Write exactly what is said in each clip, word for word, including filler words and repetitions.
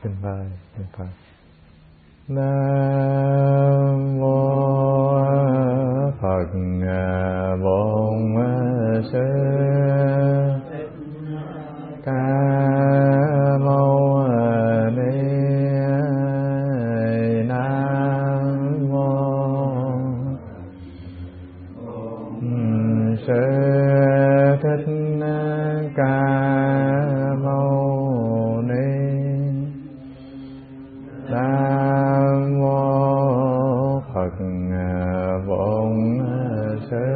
Xin mời Niệm Phật. Nam mô Phật Bổn Sư Ca Mâu Ni. Nam mô Sư Thích Ca Mâu Ni. Nam mô Phật Bổn Sư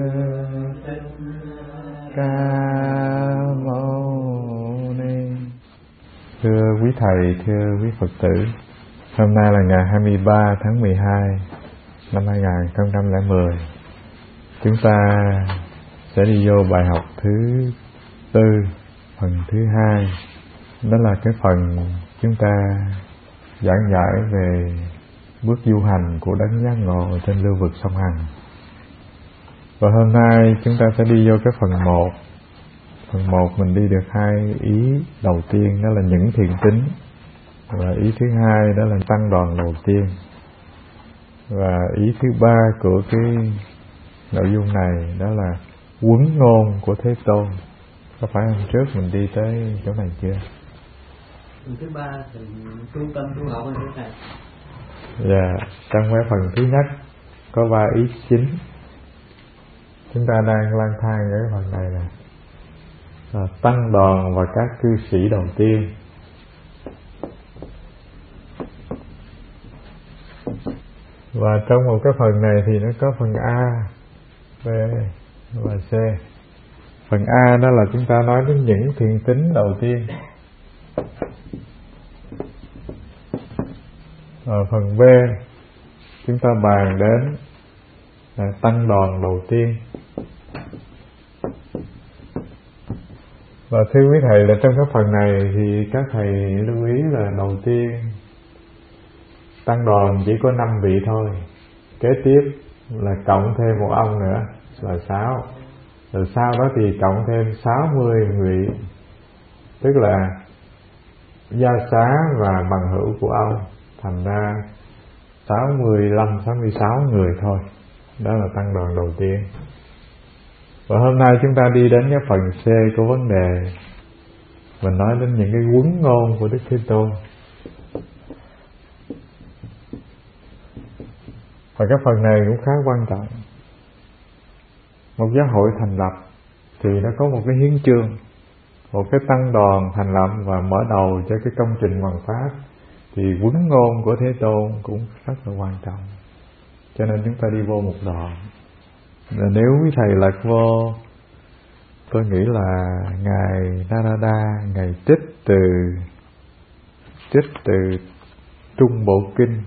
Ca Mâu Ni. Thưa quý thầy, thưa quý Phật tử, hôm nay là ngày hai mươi ba tháng mười hai năm hai nghìn không trăm lẻ mười. Chúng ta sẽ đi vô bài học thứ tư, phần thứ hai. Đó là cái phần chúng ta giảng giải về bước du hành của đấng giác ngộ trên lưu vực sông Hằng. Và hôm nay chúng ta sẽ đi vô cái phần một. Phần một mình đi được hai ý đầu tiên, đó là những thiện tính, và ý thứ hai đó là tăng đoàn đầu tiên. Và ý thứ ba của cái nội dung này đó là huấn ngôn của Thế Tôn. Có phải hôm trước mình đi tới chỗ này chưa? Phần thứ ba thì tu tâm tu học hay thế này. Dạ, trong cái phần thứ nhất có ba ý chính. Chúng ta đang lang thang cái phần này nè, là tăng đoàn và các cư sĩ đầu tiên. Và trong một cái phần này thì nó có phần A, B và C. Phần A đó là chúng ta nói đến những thiện tính đầu tiên. Ở phần B chúng ta bàn đến là tăng đoàn đầu tiên. Và thưa quý thầy là trong cái phần này thì các thầy lưu ý là đầu tiên tăng đoàn chỉ có năm vị thôi. Kế tiếp là cộng thêm một ông nữa là sáu. Rồi sau đó thì cộng thêm sáu mươi vị, tức là gia xá và bằng hữu của ông, thành ra sáu mươi lăm, sáu mươi sáu người thôi. Đó là tăng đoàn đầu tiên. Và hôm nay chúng ta đi đến cái phần C của vấn đề. Mình nói đến những cái huấn ngôn của Đức Thế Tôn. Và cái phần này cũng khá quan trọng. Một giáo hội thành lập thì nó có một cái hiến chương, một cái tăng đoàn thành lập và mở đầu cho cái công trình hoằng pháp. Thì huấn ngôn của Thế Tôn cũng rất là quan trọng. Cho nên chúng ta đi vô một đoạn. Và nếu quý thầy lật vô, tôi nghĩ là ngài Narada, ngài trích từ trích từ Trung Bộ Kinh.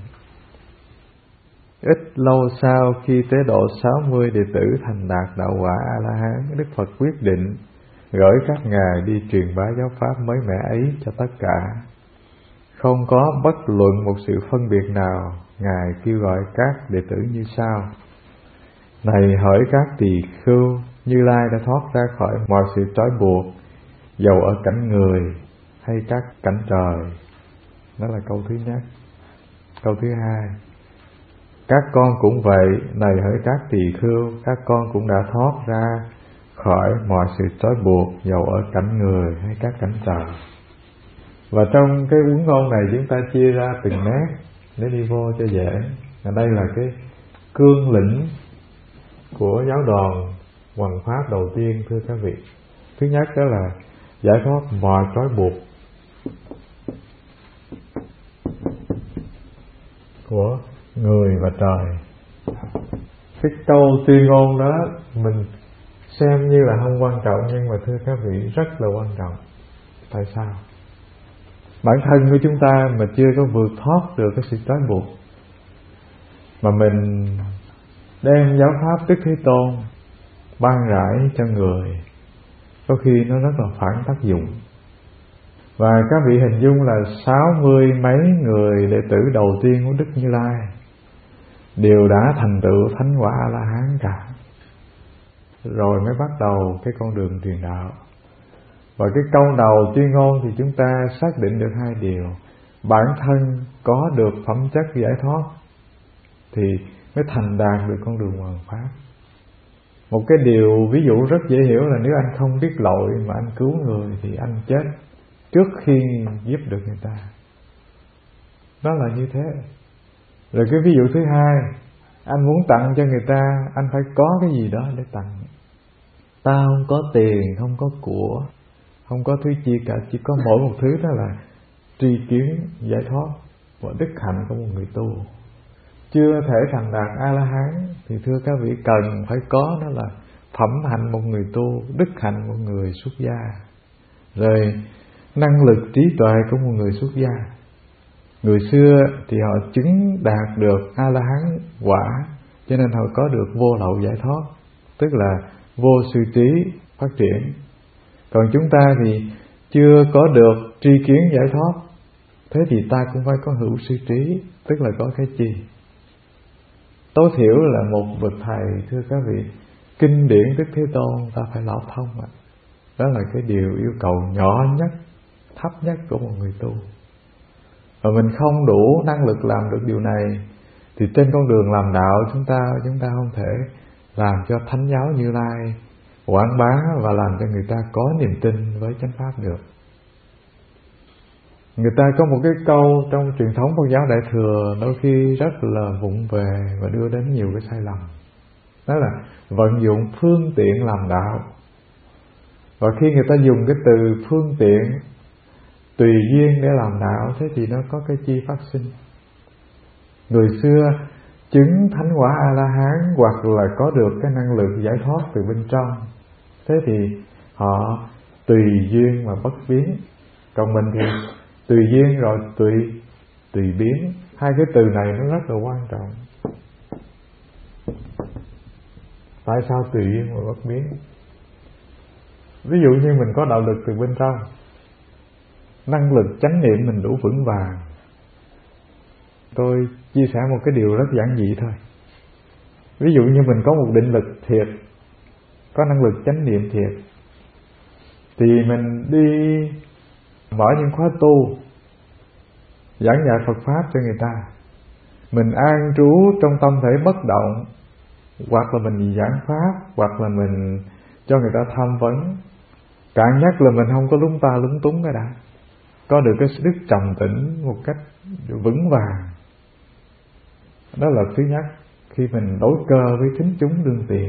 Ít lâu sau khi tế độ sáu mươi đệ tử thành đạt đạo quả A-la-hán, Đức Phật quyết định gửi các ngài đi truyền bá giáo pháp mới mẻ ấy cho tất cả. Không có bất luận một sự phân biệt nào, ngài kêu gọi các đệ tử như sau: này hỡi các tỳ khưu, Như Lai đã thoát ra khỏi mọi sự trói buộc, dầu ở cảnh người hay các cảnh trời. Đó là câu thứ nhất. Câu thứ hai: các con cũng vậy, này hỡi các tỳ khưu, các con cũng đã thoát ra khỏi mọi sự trói buộc, dầu ở cảnh người hay các cảnh trời. Và trong cái huấn ngôn này chúng ta chia ra từng nét để đi vô cho dễ. Và đây là cái cương lĩnh của giáo đoàn hoằng pháp đầu tiên, thưa các vị. Thứ nhất đó là giải thoát mọi trói buộc của người và trời. Cái câu tuyên ngôn đó mình xem như là không quan trọng, nhưng mà thưa các vị rất là quan trọng. Tại sao? Bản thân của chúng ta mà chưa có vượt thoát được cái sự trói buộc, mà mình đem giáo pháp Đức Thế Tôn ban rãi cho người, có khi nó rất là phản tác dụng. Và các vị hình dung là sáu mươi mấy người đệ tử đầu tiên của Đức Như Lai đều đã thành tựu thánh quả A-la-hán cả, rồi mới bắt đầu cái con đường truyền đạo. Và cái câu đầu tuyên ngôn thì chúng ta xác định được hai điều. bản thân có được phẩm chất giải thoát thì mới thành đạt được con đường hoàn pháp. Một cái điều ví dụ rất dễ hiểu là nếu anh không biết lỗi mà anh cứu người thì anh chết trước khi giúp được người ta. Đó là như thế. Rồi cái ví dụ thứ hai, anh muốn tặng cho người ta, anh phải có cái gì đó để tặng. Ta không có tiền, không có của, không có thứ chi cả, chỉ có mỗi một thứ, đó là tri kiến giải thoát và đức hạnh của một người tu. Chưa thể thành đạt A-la-hán thì thưa các vị cần phải có, đó là phẩm hạnh một người tu, đức hạnh một người xuất gia, rồi năng lực trí tuệ của một người xuất gia. Người xưa thì họ chứng đạt được A-la-hán quả, cho nên họ có được vô lậu giải thoát, tức là vô sư trí phát triển. Còn chúng ta thì chưa có được tri kiến giải thoát, thế thì ta cũng phải có hữu sư trí, tức là có cái chi. Tối thiểu là một bậc thầy, thưa các vị, kinh điển Đức Thế Tôn ta phải lão thông ạ. Đó là cái điều yêu cầu nhỏ nhất, thấp nhất của một người tu. Và mình không đủ năng lực làm được điều này thì trên con đường làm đạo chúng ta chúng ta không thể làm cho Thánh giáo Như Lai quảng bá và làm cho người ta có niềm tin với chánh pháp được. Người ta có một cái câu trong truyền thống Phật giáo Đại Thừa đôi khi rất là vụng về và đưa đến nhiều cái sai lầm. Đó là vận dụng phương tiện làm đạo. Và khi người ta dùng cái từ phương tiện tùy duyên để làm đạo, thế thì nó có cái chi phát sinh. Người xưa chứng thánh quả A-la-hán hoặc là có được cái năng lực giải thoát từ bên trong, thế thì họ tùy duyên mà bất biến. Còn mình thì tùy duyên rồi tùy tùy biến. Hai cái từ này nó rất là quan trọng. Tại sao tùy duyên mà bất biến? Ví dụ như mình có đạo lực từ bên trong, năng lực chánh niệm mình đủ vững vàng. Tôi chia sẻ một cái điều rất giản dị thôi. Ví dụ như mình có một định lực thiệt, có năng lực chánh niệm thiệt, thì mình đi mở những khóa tu, giảng dạy Phật Pháp cho người ta. Mình an trú trong tâm thể bất động, hoặc là mình giảng Pháp, hoặc là mình cho người ta tham vấn. Cạn nhất là mình không có lúng ta lúng túng cái đã, có được cái đức trầm tĩnh một cách vững vàng. Đó là thứ nhất, khi mình đối cơ với thính chúng đương tiền.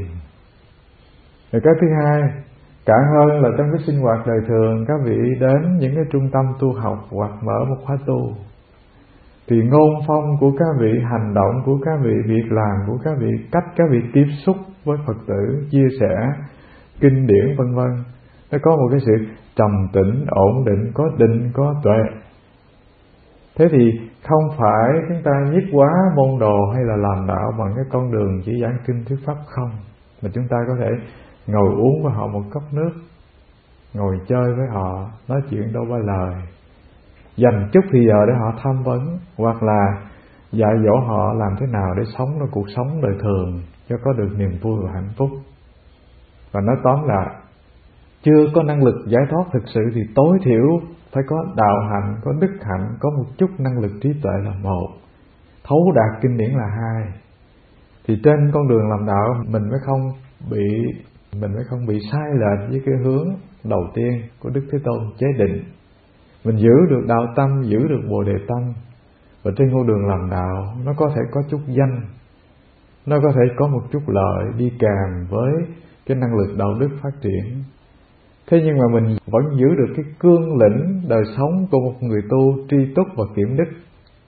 Rồi cái thứ hai, cạn hơn là trong cái sinh hoạt đời thường, các vị đến những cái trung tâm tu học hoặc mở một khóa tu, thì ngôn phong của các vị, hành động của các vị, việc làm của các vị, cách các vị tiếp xúc với Phật tử, chia sẻ kinh điển vân vân, nó có một cái sự trầm tĩnh, ổn định, có định, có tuệ. Thế thì không phải chúng ta nhiếp quá môn đồ hay là làm đạo bằng cái con đường chỉ giảng kinh thuyết pháp không, mà chúng ta có thể ngồi uống với họ một cốc nước, ngồi chơi với họ, nói chuyện đâu ba lời, dành chút thì giờ để họ tham vấn, hoặc là dạy dỗ họ làm thế nào để sống trong cuộc sống đời thường cho có được niềm vui và hạnh phúc. Và nói tóm lại, chưa có năng lực giải thoát thực sự thì tối thiểu phải có đạo hạnh, có đức hạnh, có một chút năng lực trí tuệ là một, thấu đạt kinh điển là hai. Thì trên con đường làm đạo mình mới không bị mình mới không bị sai lệch với cái hướng đầu tiên của Đức Thế Tôn chế định. Mình giữ được đạo tâm, giữ được bồ đề tâm, và trên con đường làm đạo nó có thể có chút danh, nó có thể có một chút lợi đi kèm với cái năng lực đạo đức phát triển. Thế nhưng mà mình vẫn giữ được cái cương lĩnh đời sống của một người tu tri túc và kiểm đức,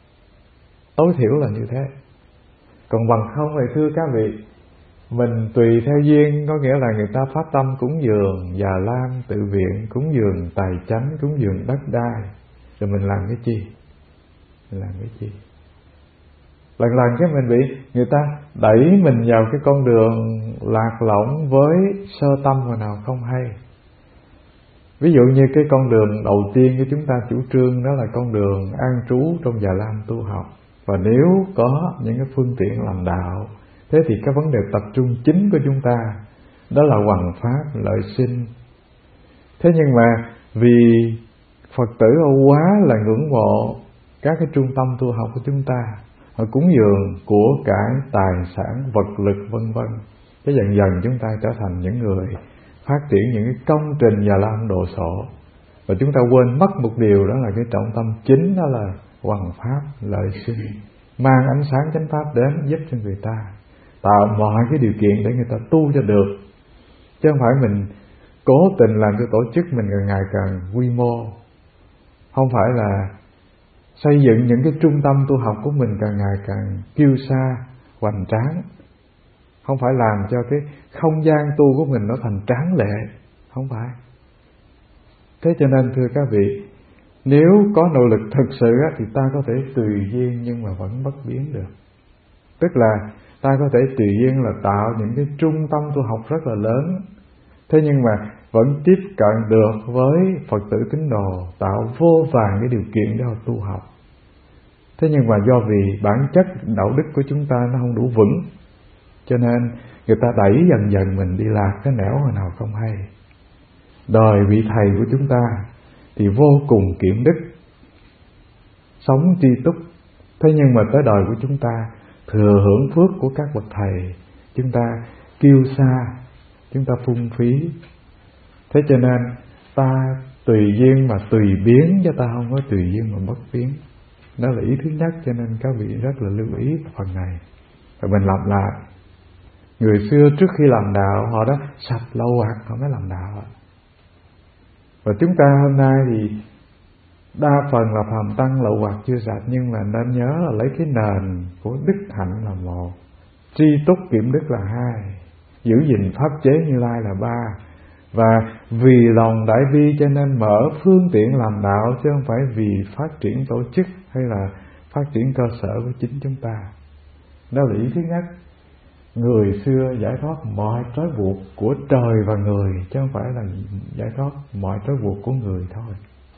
tối thiểu là như thế. Còn bằng không thì thưa các vị, mình tùy theo duyên, có nghĩa là người ta phát tâm cúng dường, già lam, tự viện, cúng dường tài chánh, cúng dường đất đai, rồi mình làm cái chi? Mình làm cái chi? Lần lần cái mình bị người ta đẩy mình vào cái con đường lạc lõng với sơ tâm mà nào không hay. Ví dụ như cái con đường đầu tiên của chúng ta chủ trương đó là con đường an trú trong già lam tu học. Và nếu có những cái phương tiện làm đạo, thế thì cái vấn đề tập trung chính của chúng ta đó là hoằng pháp, lợi sinh. Thế nhưng mà vì Phật tử quá là ngưỡng mộ các cái trung tâm tu học của chúng ta, họ cúng dường của cải, tài sản, vật lực vân vân. Cái dần dần chúng ta trở thành những người phát triển những cái công trình Già Lam Độ Sộ. Và chúng ta quên mất một điều, đó là cái trọng tâm chính, đó là hoằng pháp lợi sinh, mang ánh sáng chánh pháp đến giúp cho người ta, tạo mọi cái điều kiện để người ta tu cho được. Chứ không phải mình cố tình làm cho tổ chức mình càng ngày càng quy mô, không phải là xây dựng những cái trung tâm tu học của mình càng ngày càng kiêu sa, hoành tráng, không phải làm cho cái không gian tu của mình nó thành tráng lệ, không phải. Thế cho nên thưa các vị, nếu có nội lực thực sự á, thì ta có thể tùy duyên nhưng mà vẫn bất biến được. Tức là ta có thể tùy duyên là tạo những cái trung tâm tu học rất là lớn, thế nhưng mà vẫn tiếp cận được với Phật tử tín đồ, tạo vô vàn cái điều kiện để họ tu học. Thế nhưng mà do vì bản chất đạo đức của chúng ta nó không đủ vững, cho nên người ta đẩy dần dần mình đi lạc cái nẻo hồi nào không hay. Đời vị thầy của chúng ta thì vô cùng kiệm đức, sống tri túc. Thế nhưng mà tới đời của chúng ta thừa hưởng phước của các bậc thầy, chúng ta kiêu sa, chúng ta phung phí. Thế cho nên ta tùy duyên mà tùy biến, chứ ta không có tùy duyên mà bất biến. Đó là ý thứ nhất, cho nên các vị rất là lưu ý phần này. Và mình lặp lại, người xưa trước khi làm đạo họ đã sạch lâu hoặc họ mới làm đạo. Và chúng ta hôm nay thì đa phần là phàm tăng lậu hoặc chưa sạch, nhưng mà nên nhớ là lấy cái nền của đức hạnh là một, tri túc kiểm đức là hai, giữ gìn pháp chế Như Lai là ba. Và vì lòng đại bi cho nên mở phương tiện làm đạo, chứ không phải vì phát triển tổ chức hay là phát triển cơ sở của chính chúng ta. Đó là ý thứ nhất. Người xưa giải thoát mọi trói buộc của trời và người, chứ không phải là giải thoát mọi trói buộc của người thôi.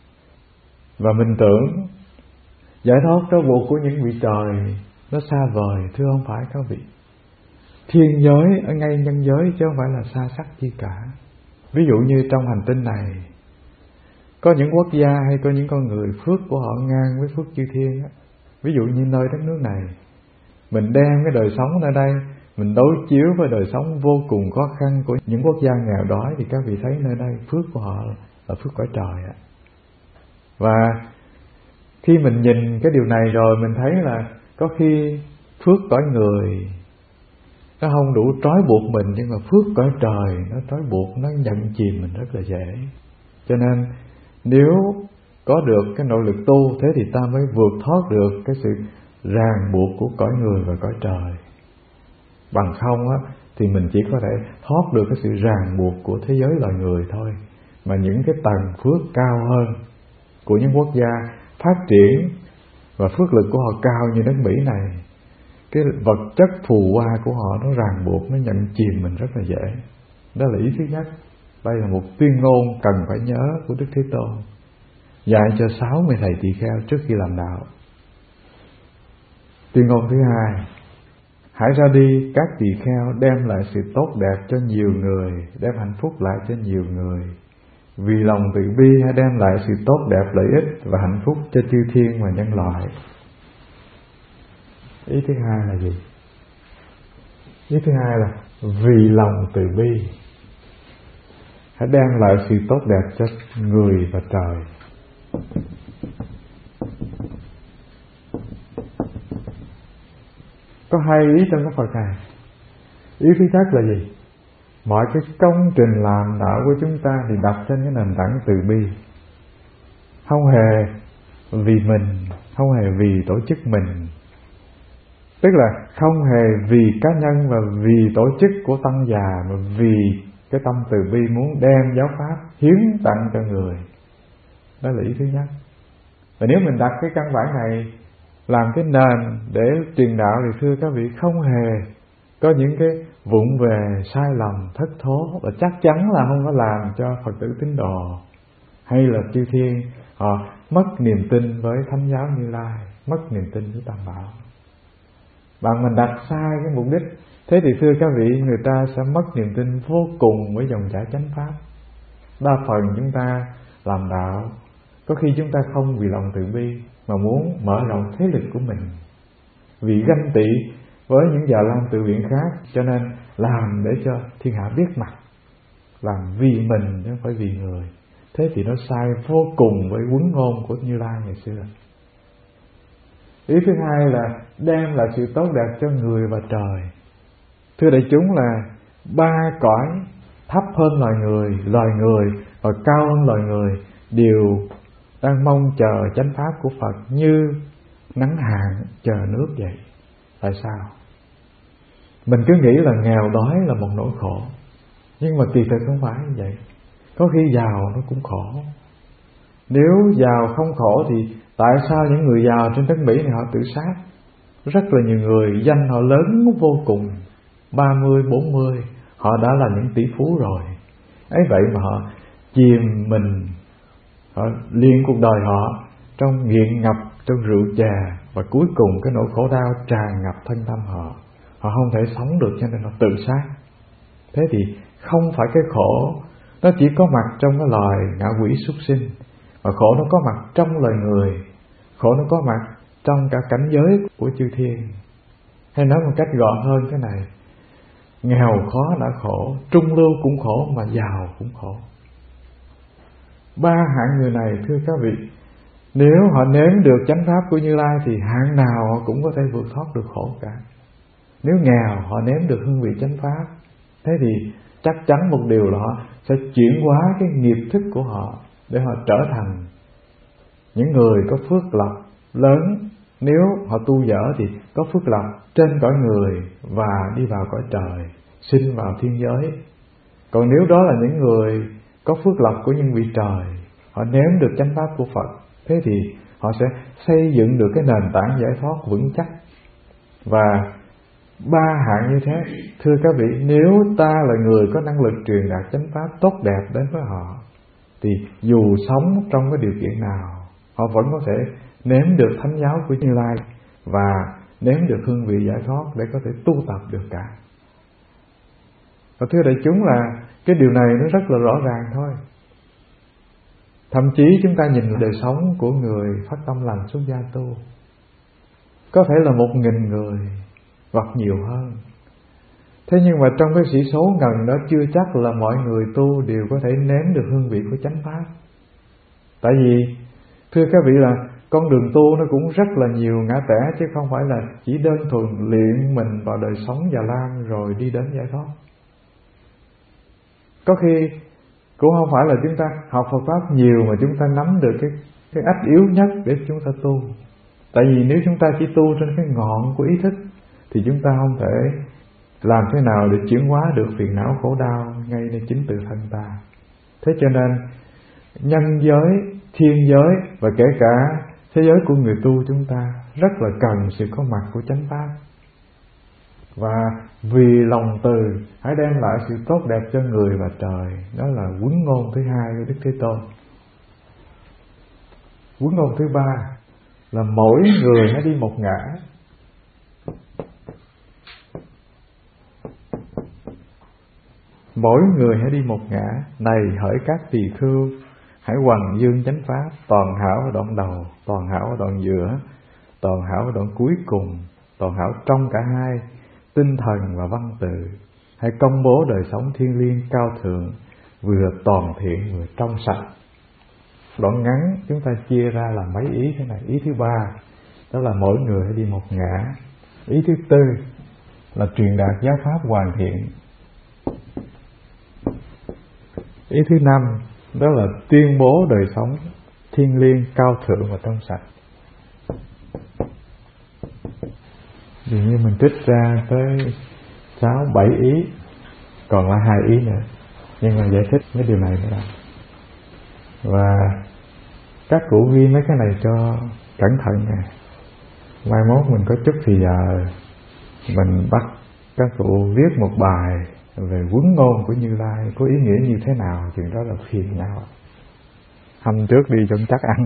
Và mình tưởng giải thoát trói buộc của những vị trời nó xa vời, thưa không phải các vị. Thiên giới ở ngay nhân giới, chứ không phải là xa sắc chi cả. Ví dụ như trong hành tinh này có những quốc gia hay có những con người phước của họ ngang với phước chư thiên. Ví dụ như nơi đất nước này, mình đem cái đời sống nơi đây mình đối chiếu với đời sống vô cùng khó khăn của những quốc gia nghèo đói, thì các vị thấy nơi đây phước của họ là phước cõi trời ạ. Và khi mình nhìn cái điều này rồi mình thấy là có khi phước cõi người nó không đủ trói buộc mình, nhưng mà phước cõi trời nó trói buộc, nó nhận chìm mình rất là dễ. Cho nên nếu có được cái nội lực tu, thế thì ta mới vượt thoát được cái sự ràng buộc của cõi người và cõi trời. Bằng không á, thì mình chỉ có thể thoát được cái sự ràng buộc của thế giới loài người thôi. Mà những cái tầng phước cao hơn của những quốc gia phát triển và phước lực của họ cao như nước Mỹ này, cái vật chất phù hoa của họ nó ràng buộc, nó nhận chìm mình rất là dễ. Đó là ý thứ nhất. Đây là một tuyên ngôn cần phải nhớ của Đức Thế Tôn, dạy cho sáu mươi thầy tỳ kheo trước khi làm đạo. Tuyên ngôn thứ hai: hãy ra đi các tỳ kheo, đem lại sự tốt đẹp cho nhiều người, đem hạnh phúc lại cho nhiều người. Vì lòng từ bi hãy đem lại sự tốt đẹp, lợi ích và hạnh phúc cho chư thiên và nhân loại. Ý thứ hai là gì? Ý thứ hai là vì lòng từ bi hãy đem lại sự tốt đẹp cho người và trời. Có hai ý trong cái Phật này. Ý thứ nhất là gì? Mọi cái công trình làm đạo của chúng ta thì đặt trên cái nền tảng từ bi, không hề vì mình, không hề vì tổ chức mình. Tức là không hề vì cá nhân và vì tổ chức của tăng già, mà vì cái tâm từ bi muốn đem giáo pháp hiến tặng cho người. Đó là ý thứ nhất. Và nếu mình đặt cái căn bản này làm cái nền để truyền đạo thì thưa các vị, không hề có những cái vụng về sai lầm thất thố, và chắc chắn là không có làm cho Phật tử tín đồ hay là chư thiên họ mất niềm tin với Thánh giáo Như Lai, mất niềm tin với Tam Bảo. Bạn mình đặt sai cái mục đích, thế thì thưa các vị, người ta sẽ mất niềm tin vô cùng với dòng chảy chánh pháp. Đa phần chúng ta làm đạo, có khi chúng ta không vì lòng từ bi, mà muốn mở rộng thế lực của mình. Vì ganh tị với những Già Lam tự viện khác cho nên làm để cho thiên hạ biết mặt, làm vì mình chứ không phải vì người. Thế thì nó sai vô cùng với huấn ngôn của Như Lai ngày xưa. Ý thứ hai là đem lại sự tốt đẹp cho người và trời. Thưa đại chúng, là ba cõi thấp hơn loài người, loài người và cao hơn loài người đều đang mong chờ chánh pháp của Phật như nắng hạn chờ nước vậy. Tại sao? Mình cứ nghĩ là nghèo đói là một nỗi khổ, nhưng mà kỳ thực không phải như vậy. Có khi giàu nó cũng khổ. Nếu giàu không khổ thì tại sao những người giàu trên đất Mỹ này họ tự sát? Rất là nhiều người danh họ lớn vô cùng, ba mươi, bốn mươi, họ đã là những tỷ phú rồi. Ấy vậy mà họ chìm mình, họ liên cuộc đời họ trong nghiện ngập, trong rượu chè, và cuối cùng cái nỗi khổ đau tràn ngập thân tâm họ. Họ không thể sống được cho nên họ tự sát. Thế thì không phải cái khổ nó chỉ có mặt trong cái loài ngạ quỷ súc sinh, mà khổ nó có mặt trong loài người, khổ nó có mặt trong cả cảnh giới của chư thiên. Hay nói một cách gọn hơn thế này, nghèo khó đã khổ, trung lưu cũng khổ, mà giàu cũng khổ. Ba hạng người này, thưa các vị, nếu họ nếm được chánh pháp của Như Lai thì hạng nào họ cũng có thể vượt thoát được khổ cả. Nếu nghèo họ nếm được hương vị chánh pháp, thế thì chắc chắn một điều là họ sẽ chuyển hóa cái nghiệp thức của họ để họ trở thành những người có phước lộc lớn. Nếu họ tu dở thì có phước lộc trên cõi người và đi vào cõi trời, sinh vào thiên giới. Còn nếu đó là những người có phước lộc của những vị trời, họ nếm được chánh pháp của Phật, thế thì họ sẽ xây dựng được cái nền tảng giải thoát vững chắc. Và ba hạng như thế, thưa các vị, nếu ta là người có năng lực truyền đạt chánh pháp tốt đẹp đến với họ, thì dù sống trong cái điều kiện nào, họ vẫn có thể nếm được thánh giáo của Như Lai và nếm được hương vị giải thoát để có thể tu tập được cả. Và thưa đại chúng, là cái điều này nó rất là rõ ràng thôi. Thậm chí chúng ta nhìn đời sống của người phát tâm làm xuất gia tu, có thể là một nghìn người hoặc nhiều hơn. Thế nhưng mà trong cái sĩ số ngần đó chưa chắc là mọi người tu đều có thể nếm được hương vị của chánh pháp. Tại vì thưa các vị, là con đường tu nó cũng rất là nhiều ngã tẻ, chứ không phải là chỉ đơn thuần luyện mình vào đời sống Già Lam rồi đi đến giải thoát. Có khi cũng không phải là chúng ta học Phật pháp nhiều mà chúng ta nắm được cái cái ách yếu nhất để chúng ta tu. Tại vì nếu chúng ta chỉ tu trên cái ngọn của ý thức thì chúng ta không thể làm thế nào để chuyển hóa được phiền não khổ đau ngayในchính tự thân ta. Thế cho nên nhân giới, thiên giới và kể cả thế giới của người tu chúng ta rất là cần sự có mặt của chánh pháp. Và vì lòng từ hãy đem lại sự tốt đẹp cho người và trời. Đó là huấn ngôn thứ hai của Đức Thế Tôn. Huấn ngôn thứ ba là mỗi người hãy đi một ngã. Mỗi người hãy đi một ngã. Này hỡi các tỳ khưu, hãy hoằng dương chánh pháp, toàn hảo ở đoạn đầu, toàn hảo ở đoạn giữa, toàn hảo ở đoạn cuối cùng, toàn hảo trong cả hai, tinh thần và văn tự. Hãy công bố đời sống thiêng liêng cao thượng, vừa toàn thiện vừa trong sạch. Đoạn ngắn chúng ta chia ra làm mấy ý thế này. Ý thứ ba đó là mỗi người hãy đi một ngã. Ý thứ tư là truyền đạt giáo pháp hoàn thiện. Ý thứ năm đó là tuyên bố đời sống thiêng liêng cao thượng và trong sạch. Dường như mình trích ra tới sáu bảy ý, còn lại hai ý nữa, nhưng mà giải thích mấy điều này nữa. Và các cụ ghi mấy cái này cho cẩn thận nè. Mai mốt mình có chút thì giờ mình bắt các cụ viết một bài về huấn ngôn của Như Lai có ý nghĩa như thế nào, chuyện đó là phiền nhau. Hâm trước đi cho chắc ăn.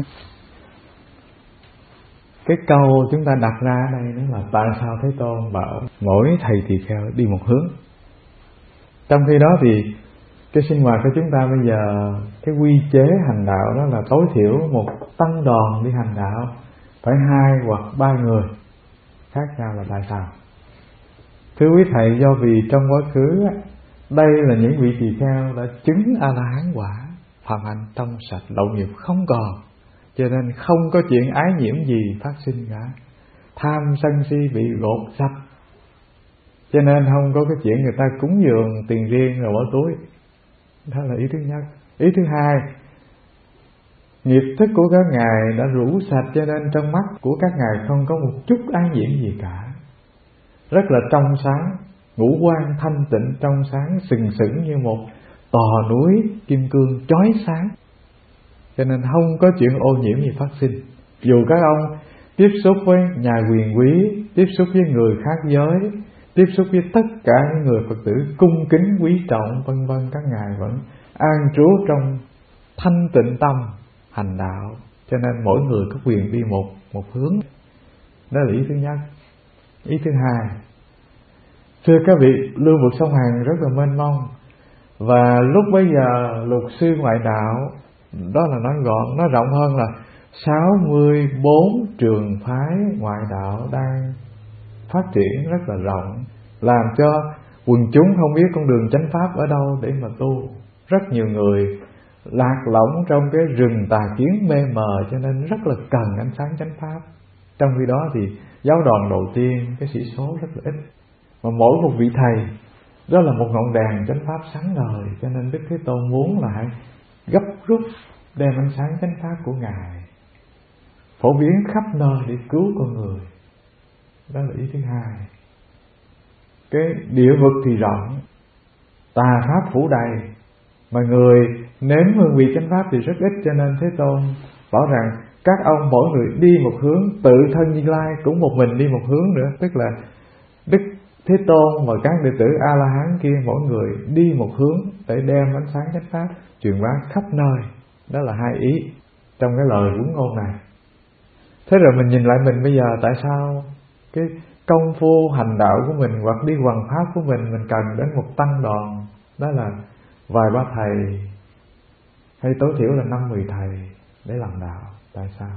Cái câu chúng ta đặt ra ở đây đó là tại sao Thế Tôn bảo mỗi thầy tỳ kheo đi một hướng. Trong khi đó thì cái sinh hoạt của chúng ta bây giờ, cái quy chế hành đạo đó là tối thiểu một tăng đoàn đi hành đạo phải hai hoặc ba người. Khác nhau là tại sao? Thưa quý thầy, do vì trong quá khứ đây là những vị tỳ kheo đã chứng A-la-hán quả, phạm hạnh trong sạch, lậu nghiệp không còn, cho nên không có chuyện ái nhiễm gì phát sinh cả. Tham sân si bị gột sạch, cho nên không có cái chuyện người ta cúng dường tiền riêng rồi bỏ túi. Đó là ý thứ nhất. Ý thứ hai, nghiệp thức của các ngài đã rũ sạch, cho nên trong mắt của các ngài không có một chút ái nhiễm gì cả. Rất là trong sáng, ngũ quan thanh tịnh trong sáng, sừng sững như một tòa núi kim cương chói sáng, cho nên không có chuyện ô nhiễm gì phát sinh. Dù các ông tiếp xúc với nhà quyền quý, tiếp xúc với người khác giới, tiếp xúc với tất cả những người Phật tử cung kính quý trọng vân vân, các ngài vẫn an trú trong thanh tịnh tâm hành đạo, cho nên mỗi người có quyền đi một một hướng. Đó là ý thứ nhất. Ý thứ hai, thưa các vị, lưu vực sông Hằng rất là mênh mông, và lúc bấy giờ luật sư ngoại đạo, đó là nói gọn, nó rộng hơn là sáu mươi bốn trường phái ngoại đạo đang phát triển rất là rộng, làm cho quần chúng không biết con đường chánh pháp ở đâu để mà tu. Rất nhiều người lạc lõng trong cái rừng tà kiến mê mờ, cho nên rất là cần ánh sáng chánh pháp. Trong khi đó thì giáo đoàn đầu tiên cái sĩ số rất là ít, mà mỗi một vị thầy đó là một ngọn đèn chánh pháp sáng ngời, cho nên Đức Thế Tôn muốn là hãy gấp rút đem ánh sáng chánh pháp của ngài phổ biến khắp nơi để cứu con người. Đó là ý thứ hai. Cái địa vực thì rộng, tà pháp phủ đầy, mà người nếm hương vị chánh pháp thì rất ít, cho nên Thế Tôn bảo rằng các ông mỗi người đi một hướng, tự thân Như Lai cũng một mình đi một hướng nữa. Tức là Đức Thế Tôn và các đệ tử A-la-hán kia mỗi người đi một hướng để đem ánh sáng chánh pháp truyền bá khắp nơi. Đó là hai ý trong cái lời huấn ngôn này. Thế rồi mình nhìn lại mình bây giờ, tại sao cái công phu hành đạo của mình hoặc đi hoằng pháp của mình, mình cần đến một tăng đoàn, đó là vài ba thầy hay tối thiểu là năm mười thầy để làm đạo. Tại sao?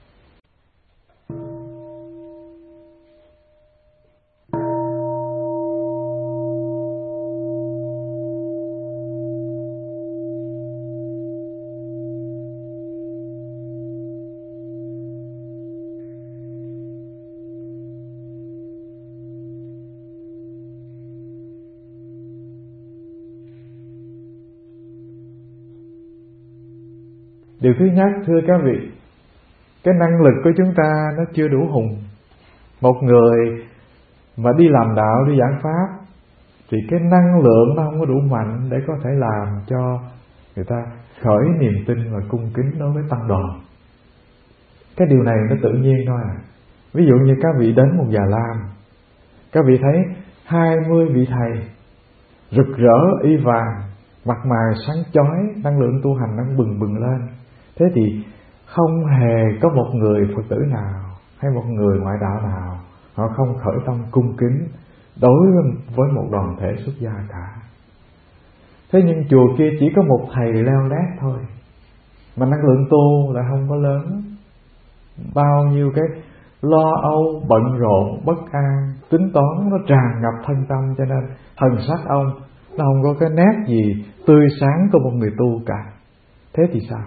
Điều thứ nhất, thưa các vị, cái năng lực của chúng ta nó chưa đủ hùng. Một người mà đi làm đạo, đi giảng pháp thì cái năng lượng nó không có đủ mạnh để có thể làm cho người ta khởi niềm tin và cung kính đối với tăng đoàn. Cái điều này nó tự nhiên thôi à. Ví dụ như các vị đến một Già Lam, các vị thấy hai mươi vị thầy rực rỡ y vàng, mặt mày sáng chói, năng lượng tu hành đang bừng bừng lên. Thế thì không hề có một người Phật tử nào hay một người ngoại đạo nào họ không khởi tâm cung kính đối với một đoàn thể xuất gia cả. Thế nhưng chùa kia chỉ có một thầy leo lét thôi, mà năng lượng tu lại không có lớn. Bao nhiêu cái lo âu, bận rộn, bất an, tính toán nó tràn ngập thân tâm, cho nên thần sắc ông nó không có cái nét gì tươi sáng của một người tu cả. Thế thì sao?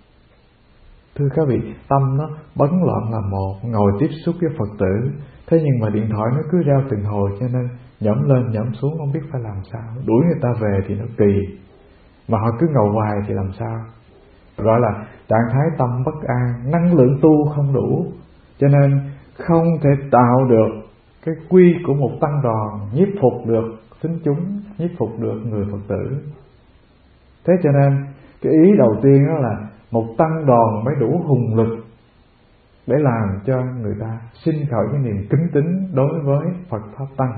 Thưa các vị, tâm nó bấn loạn là một, ngồi tiếp xúc với Phật tử, thế nhưng mà điện thoại nó cứ reo từng hồi, cho nên nhẩm lên nhẩm xuống không biết phải làm sao. Đuổi người ta về thì nó kỳ, mà họ cứ ngồi hoài thì làm sao? Gọi là trạng thái tâm bất an, năng lượng tu không đủ, cho nên không thể tạo được cái quy của một tăng đoàn, nhiếp phục được tín chúng, nhiếp phục được người Phật tử. Thế cho nên cái ý đầu tiên đó là một tăng đoàn mới đủ hùng lực để làm cho người ta sinh khởi cái niềm kính tín đối với Phật Pháp Tăng.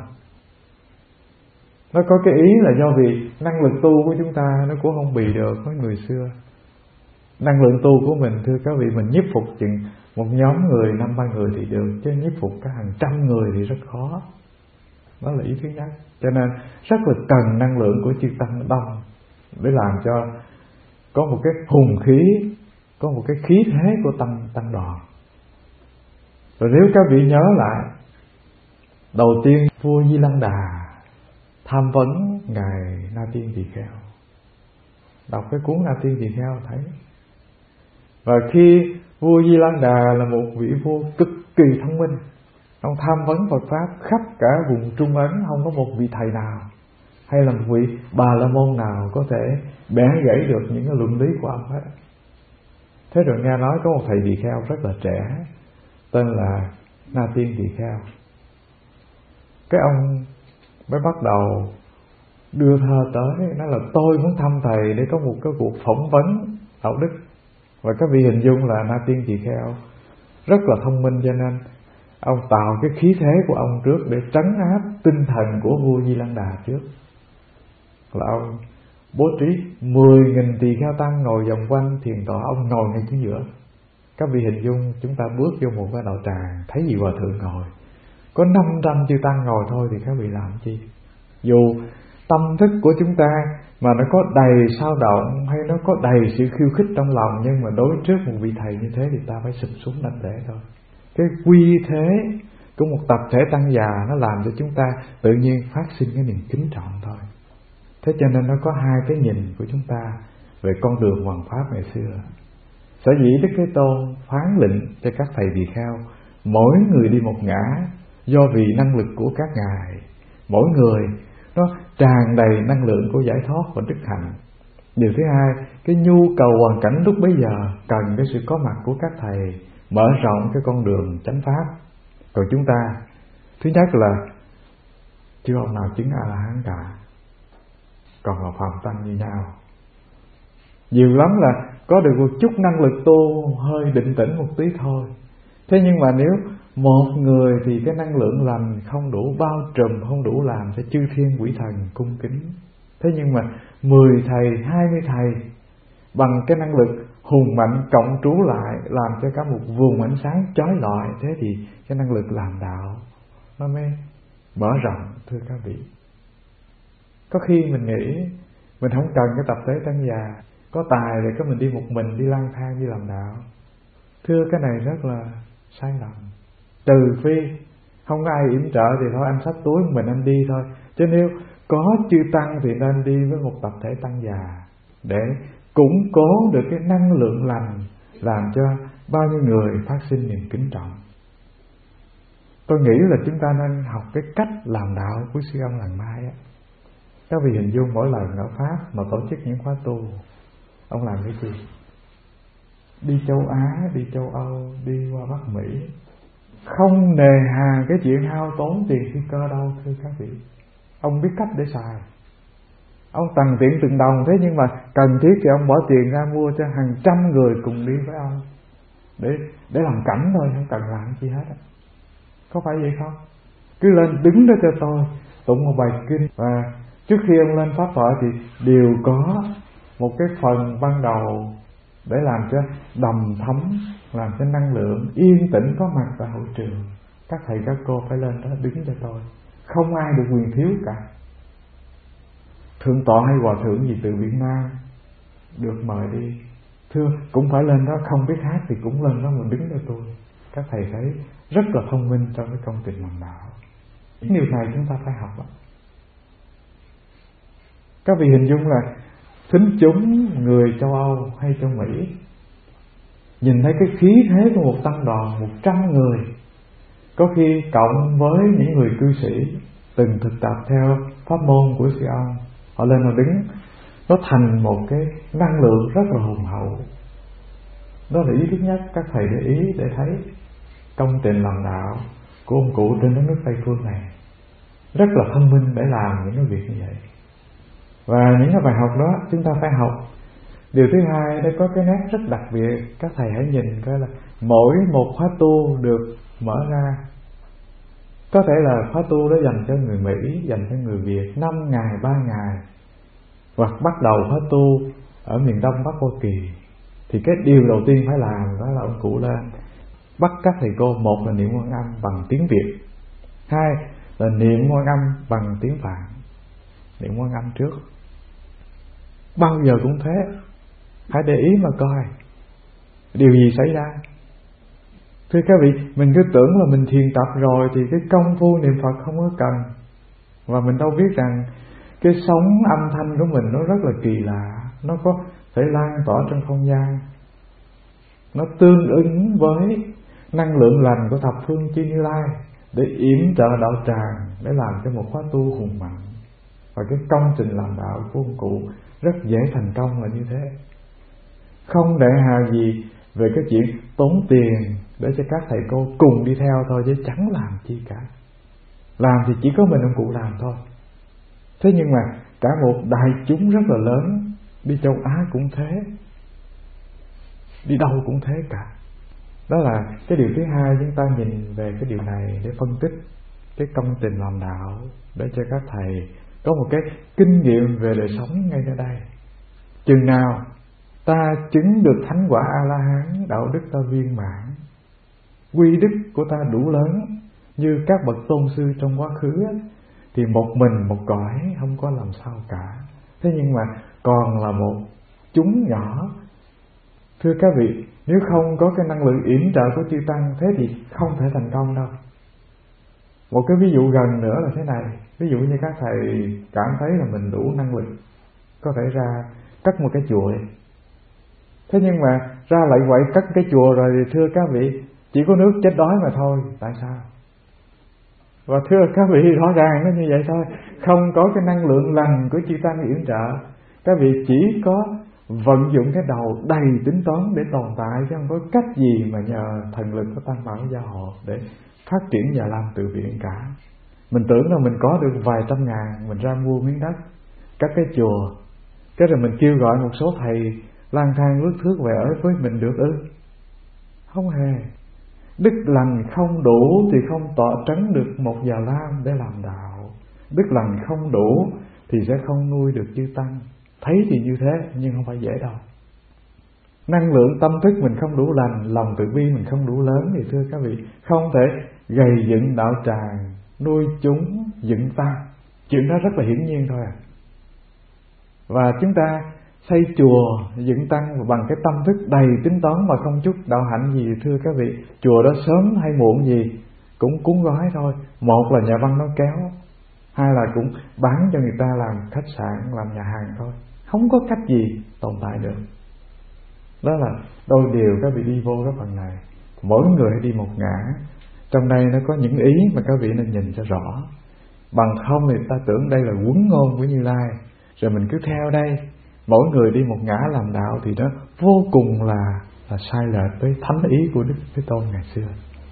Nó có cái ý là do vì năng lực tu của chúng ta nó cũng không bì được với người xưa. Năng lượng tu của mình, thưa các vị, mình nhiếp phục chừng một nhóm người năm ba người thì được, chứ nhiếp phục cả hàng trăm người thì rất khó. Đó là ý thứ nhất. Cho nên rất là cần năng lượng của chư tăng đông để làm cho có một cái hùng khí, có một cái khí thế của tăng tăng đoàn. Rồi nếu các vị nhớ lại, đầu tiên vua Di Lăng Đà tham vấn ngài Na Tiên Tỳ Kheo. Đọc cái cuốn Na Tiên Tỳ Kheo thấy. Và khi vua Di Lăng Đà là một vị vua cực kỳ thông minh, ông tham vấn Phật pháp khắp cả vùng Trung Ấn, không có một vị thầy nào hay là một vị Bà La Môn nào có thể bẻ gãy được những cái luận lý của ông hết. Thế rồi nghe nói có một thầy tỳ kheo rất là trẻ, tên là Na Tiên Tỳ Kheo. Cái ông mới bắt đầu đưa thơ tới, nói là tôi muốn thăm thầy để có một cái cuộc phỏng vấn đạo đức. Và các vị hình dung là Na Tiên Tỳ Kheo rất là thông minh, cho nên ông tạo cái khí thế của ông trước để trấn áp tinh thần của vua Di Lăng Đà trước. Là ông bố trí mười nghìn tỳ kheo tăng ngồi vòng quanh thiền tọa, ông ngồi ngay chính giữa. Các vị hình dung chúng ta bước vô một cái đạo tràng, thấy gì hòa thượng ngồi, có năm trăm chư tăng ngồi thôi thì các vị làm chi? Dù tâm thức của chúng ta mà nó có đầy sao động hay nó có đầy sự khiêu khích trong lòng, nhưng mà đối trước một vị thầy như thế thì ta phải sụp xuống đảnh lễ thôi. Cái quy thế của một tập thể tăng già nó làm cho chúng ta tự nhiên phát sinh cái niềm kính trọng thôi. Thế cho nên nó có hai cái nhìn của chúng ta về con đường hoằng pháp ngày xưa. Sở dĩ Đức Thế Tôn phán lệnh cho các thầy tỳ kheo mỗi người đi một ngã, do vì năng lực của các ngài, mỗi người nó tràn đầy năng lượng của giải thoát và đức hạnh. Điều thứ hai, cái nhu cầu hoàn cảnh lúc bấy giờ cần cái sự có mặt của các thầy mở rộng cái con đường chánh pháp. Còn chúng ta, thứ nhất là chưa ông nào chứng A-la-hán cả, còn là phàm tăng như nhau. Nhiều lắm là có được một chút năng lực tu hơi định tĩnh một tí thôi. Thế nhưng mà nếu một người thì cái năng lượng lành không đủ bao trùm, không đủ làm cho chư thiên quỷ thần cung kính. Thế nhưng mà mười thầy, hai mươi thầy bằng cái năng lực hùng mạnh cộng trú lại làm cho cả một vùng ánh sáng chói lọi, thế thì cái năng lực làm đạo nó mới mở rộng, thưa các vị. Có khi mình nghĩ mình không cần cái tập thể tăng già, có tài rồi có mình đi một mình đi lang thang đi làm đạo. Thưa, cái này rất là sai lầm. Trừ phi không có ai yểm trợ thì thôi, anh xách túi mình anh đi thôi. Chứ nếu có chư tăng thì nên đi với một tập thể tăng già để củng cố được cái năng lượng lành, làm cho bao nhiêu người phát sinh niềm kính trọng. Tôi nghĩ là chúng ta nên học cái cách làm đạo của sư ông Làng Mai á. Các vị hình dung mỗi lần ở Pháp mà tổ chức những khóa tu, ông làm cái gì? Đi châu Á, đi châu Âu, đi qua Bắc Mỹ, không nề hà cái chuyện hao tốn tiền phi cơ đâu, thưa các vị. Ông biết cách để xài, ông tằn tiện từng đồng. Thế nhưng mà cần thiết thì ông bỏ tiền ra mua cho hàng trăm người cùng đi với ông, để để làm cảnh thôi, không cần làm gì hết. Có phải vậy không? Cứ lên đứng đó cho tôi tụng một bài kinh, và trước khi ông lên pháp thoại thì đều có một cái phần ban đầu để làm cho đầm thấm, làm cho năng lượng yên tĩnh có mặt tại hội trường. Các thầy các cô phải lên đó đứng cho tôi, không ai được quyền thiếu cả. Thượng tọa hay hòa thượng gì từ Việt Nam được mời đi, thưa cũng phải lên đó, không biết hát thì cũng lên đó mà đứng cho tôi. Các thầy thấy rất là thông minh trong cái công trình hoàn đạo. Những điều này chúng ta phải học đó. Các vị hình dung là thính chúng người châu Âu hay châu Mỹ nhìn thấy cái khí thế của một tăng đoàn một trăm người, có khi cộng với những người cư sĩ từng thực tập theo pháp môn của sư ông, họ lên họ đứng, nó thành một cái năng lượng rất là hùng hậu. Đó là ý thứ nhất, các thầy để ý để thấy công trình làm đạo của ông cụ trên đất nước Tây Phương này rất là thông minh để làm những cái việc như vậy. Và những cái bài học đó chúng ta phải học. Điều thứ hai, đây có cái nét rất đặc biệt. Các thầy hãy nhìn coi là mỗi một khóa tu được mở ra, có thể là khóa tu đó dành cho người Mỹ, dành cho người Việt, năm ngày, ba ngày, hoặc bắt đầu khóa tu ở miền Đông Bắc Hoa Kỳ, thì cái điều đầu tiên phải làm đó là ông cụ lên bắt các thầy cô, một là niệm Quan Âm bằng tiếng Việt, hai là niệm Quan Âm bằng tiếng Phạn. Niệm Quan Âm trước, bao giờ cũng thế. Hãy để ý mà coi điều gì xảy ra. Thưa các vị, mình cứ tưởng là mình thiền tập rồi thì cái công phu niệm Phật không có cần. Và mình đâu biết rằng cái sóng âm thanh của mình nó rất là kỳ lạ. Nó có thể lan tỏa trong không gian. Nó tương ứng với năng lượng lành của thập phương chư Như Lai để yểm trợ đạo tràng, để làm cho một khóa tu hùng mạnh. Và cái công trình làm đạo của ông cụ rất dễ thành công là như thế. Không để hà gì về cái chuyện tốn tiền để cho các thầy cô cùng đi theo thôi, chứ chẳng làm chi cả. Làm thì chỉ có mình ông cụ làm thôi. Thế nhưng mà cả một đại chúng rất là lớn, đi châu Á cũng thế, đi đâu cũng thế cả. Đó là cái điều thứ hai, chúng ta nhìn về cái điều này để phân tích cái công trình làm đạo, để cho các thầy có một cái kinh nghiệm về đời sống ngay ở đây. Chừng nào ta chứng được thánh quả A-la-hán, đạo đức ta viên mãn, quy đức của ta đủ lớn như các bậc tôn sư trong quá khứ, thì một mình một cõi không có làm sao cả. Thế nhưng mà còn là một chúng nhỏ. Thưa các vị, nếu không có cái năng lượng yểm trợ của chư Tăng, thế thì không thể thành công đâu. Một cái ví dụ gần nữa là thế này. Ví dụ như các thầy cảm thấy là mình đủ năng lực, có thể ra cất một cái chùa đi. Thế nhưng mà ra lại quậy cất cái chùa rồi thì thưa các vị, chỉ có nước chết đói mà thôi. Tại sao? Và thưa các vị, rõ ràng nó như vậy thôi. Không có cái năng lượng lành của chư Tăng yểm trợ, các vị chỉ có vận dụng cái đầu đầy tính toán để tồn tại, chứ không có cách gì mà nhờ thần lực của Tăng Bảo Gia Hộ để phát triển và làm từ thiện cả. Mình tưởng là mình có được vài trăm ngàn, mình ra mua miếng đất, cất cái chùa, cái rồi mình kêu gọi một số thầy lang thang lướt thước về ở với mình được ư? Không hề. Đức lành không đủ thì không tọa trấn được một Già Lam để làm đạo. Đức lành không đủ thì sẽ không nuôi được chư Tăng. Thấy thì như thế nhưng không phải dễ đâu. Năng lượng tâm thức mình không đủ lành, lòng từ bi mình không đủ lớn thì thưa các vị, không thể gầy dựng đạo tràng, nuôi chúng, dựng Tăng. Chuyện đó rất là hiển nhiên thôi à. Và chúng ta xây chùa, dựng Tăng bằng cái tâm thức đầy tính toán mà không chút đạo hạnh gì, thưa các vị, chùa đó sớm hay muộn gì cũng cuốn gói thôi. Một là nhà văn nó kéo, hai là cũng bán cho người ta làm khách sạn, làm nhà hàng thôi. Không có cách gì tồn tại được. Đó là đôi điều các vị đi vô cái phần này. Mỗi người hãy đi một ngã. Trong đây nó có những ý mà các vị nên nhìn cho rõ. Bằng không thì ta tưởng đây là huấn ngôn của Như Lai, rồi mình cứ theo đây. Mỗi người đi một ngã làm đạo thì nó vô cùng là là sai lệch với thánh ý của Đức Thế Tôn ngày xưa.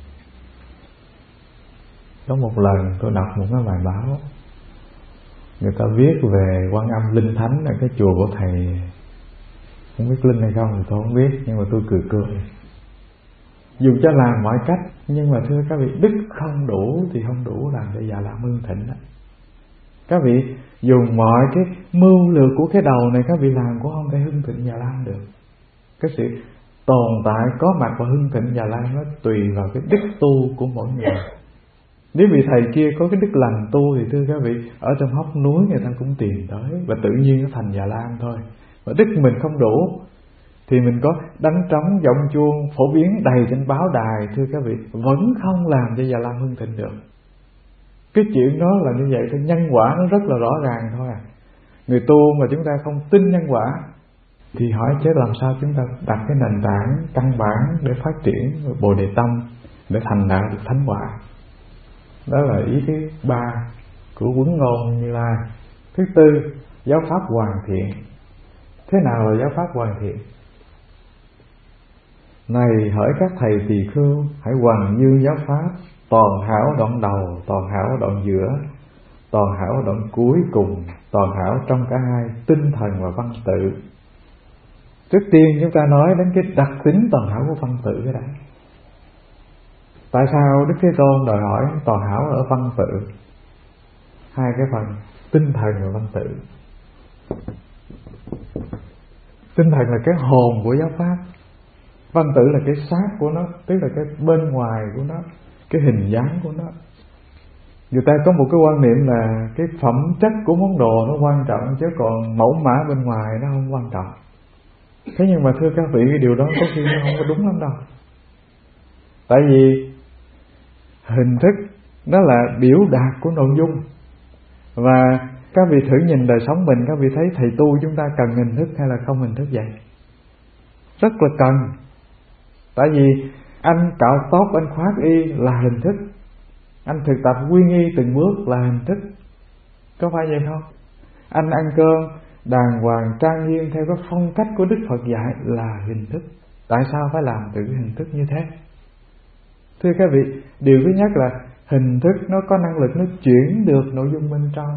Có một lần tôi đọc một cái bài báo, người ta viết về Quan Âm Linh Thánh ở cái chùa của thầy, không biết linh hay không thì tôi không biết, nhưng mà tôi cười cười. Dùng cho làm mọi cách, nhưng mà thưa các vị, đức không đủ thì không đủ làm cho Già Lam hưng thịnh đó. Các vị dùng mọi cái mưu lược của cái đầu này, các vị làm cũng không thể hưng thịnh Già Lam được. Cái sự tồn tại có mặt và hưng thịnh Già Lam nó tùy vào cái đức tu của mỗi người. Nếu vị thầy kia có cái đức lành tu thì thưa các vị, ở trong hốc núi người ta cũng tìm tới, và tự nhiên nó thành Già Lam thôi. Và đức mình không đủ thì mình có đánh trống, giọng chuông, phổ biến đầy trên báo đài, thưa các vị, vẫn không làm cho Già Lam hưng thịnh được. Cái chuyện đó là như vậy thôi. Nhân quả nó rất là rõ ràng thôi à. Người tu mà chúng ta không tin nhân quả thì hỏi chứ làm sao chúng ta đặt cái nền tảng căn bản để phát triển Bồ Đề Tâm, để thành đạo được thánh quả. Đó là ý thứ ba của huấn ngôn Như Lai. Thứ tư, giáo pháp hoàn thiện. Thế nào là giáo pháp hoàn thiện? Này hỡi các thầy tỳ khưu, hãy hoàn như giáo pháp, toàn hảo đoạn đầu, toàn hảo đoạn giữa, toàn hảo đoạn cuối cùng, toàn hảo trong cả hai, tinh thần và văn tự. Trước tiên chúng ta nói đến cái đặc tính toàn hảo của văn tự cái đã. Tại sao Đức Thế Tôn đòi hỏi toàn hảo ở văn tự? Hai cái phần tinh thần và văn tự. Tinh thần là cái hồn của giáo pháp, văn tự là cái xác của nó, tức là cái bên ngoài của nó, cái hình dáng của nó. Người ta có một cái quan niệm là cái phẩm chất của món đồ nó quan trọng, chứ còn mẫu mã bên ngoài nó không quan trọng. Thế nhưng mà thưa các vị, cái điều đó có khi nó không có đúng lắm đâu. Tại vì hình thức nó là biểu đạt của nội dung. Và các vị thử nhìn đời sống mình, các vị thấy thầy tu chúng ta cần hình thức hay là không hình thức vậy? Rất là cần. Tại vì anh cạo tóc, anh khoác y là hình thức. Anh thực tập quy y từng bước là hình thức. Có phải vậy không? Anh ăn cơm đàng hoàng trang nghiêm theo cái phong cách của Đức Phật dạy là hình thức. Tại sao phải làm từ cái hình thức như thế? Thưa các vị, điều thứ nhất là hình thức nó có năng lực nó chuyển được nội dung bên trong.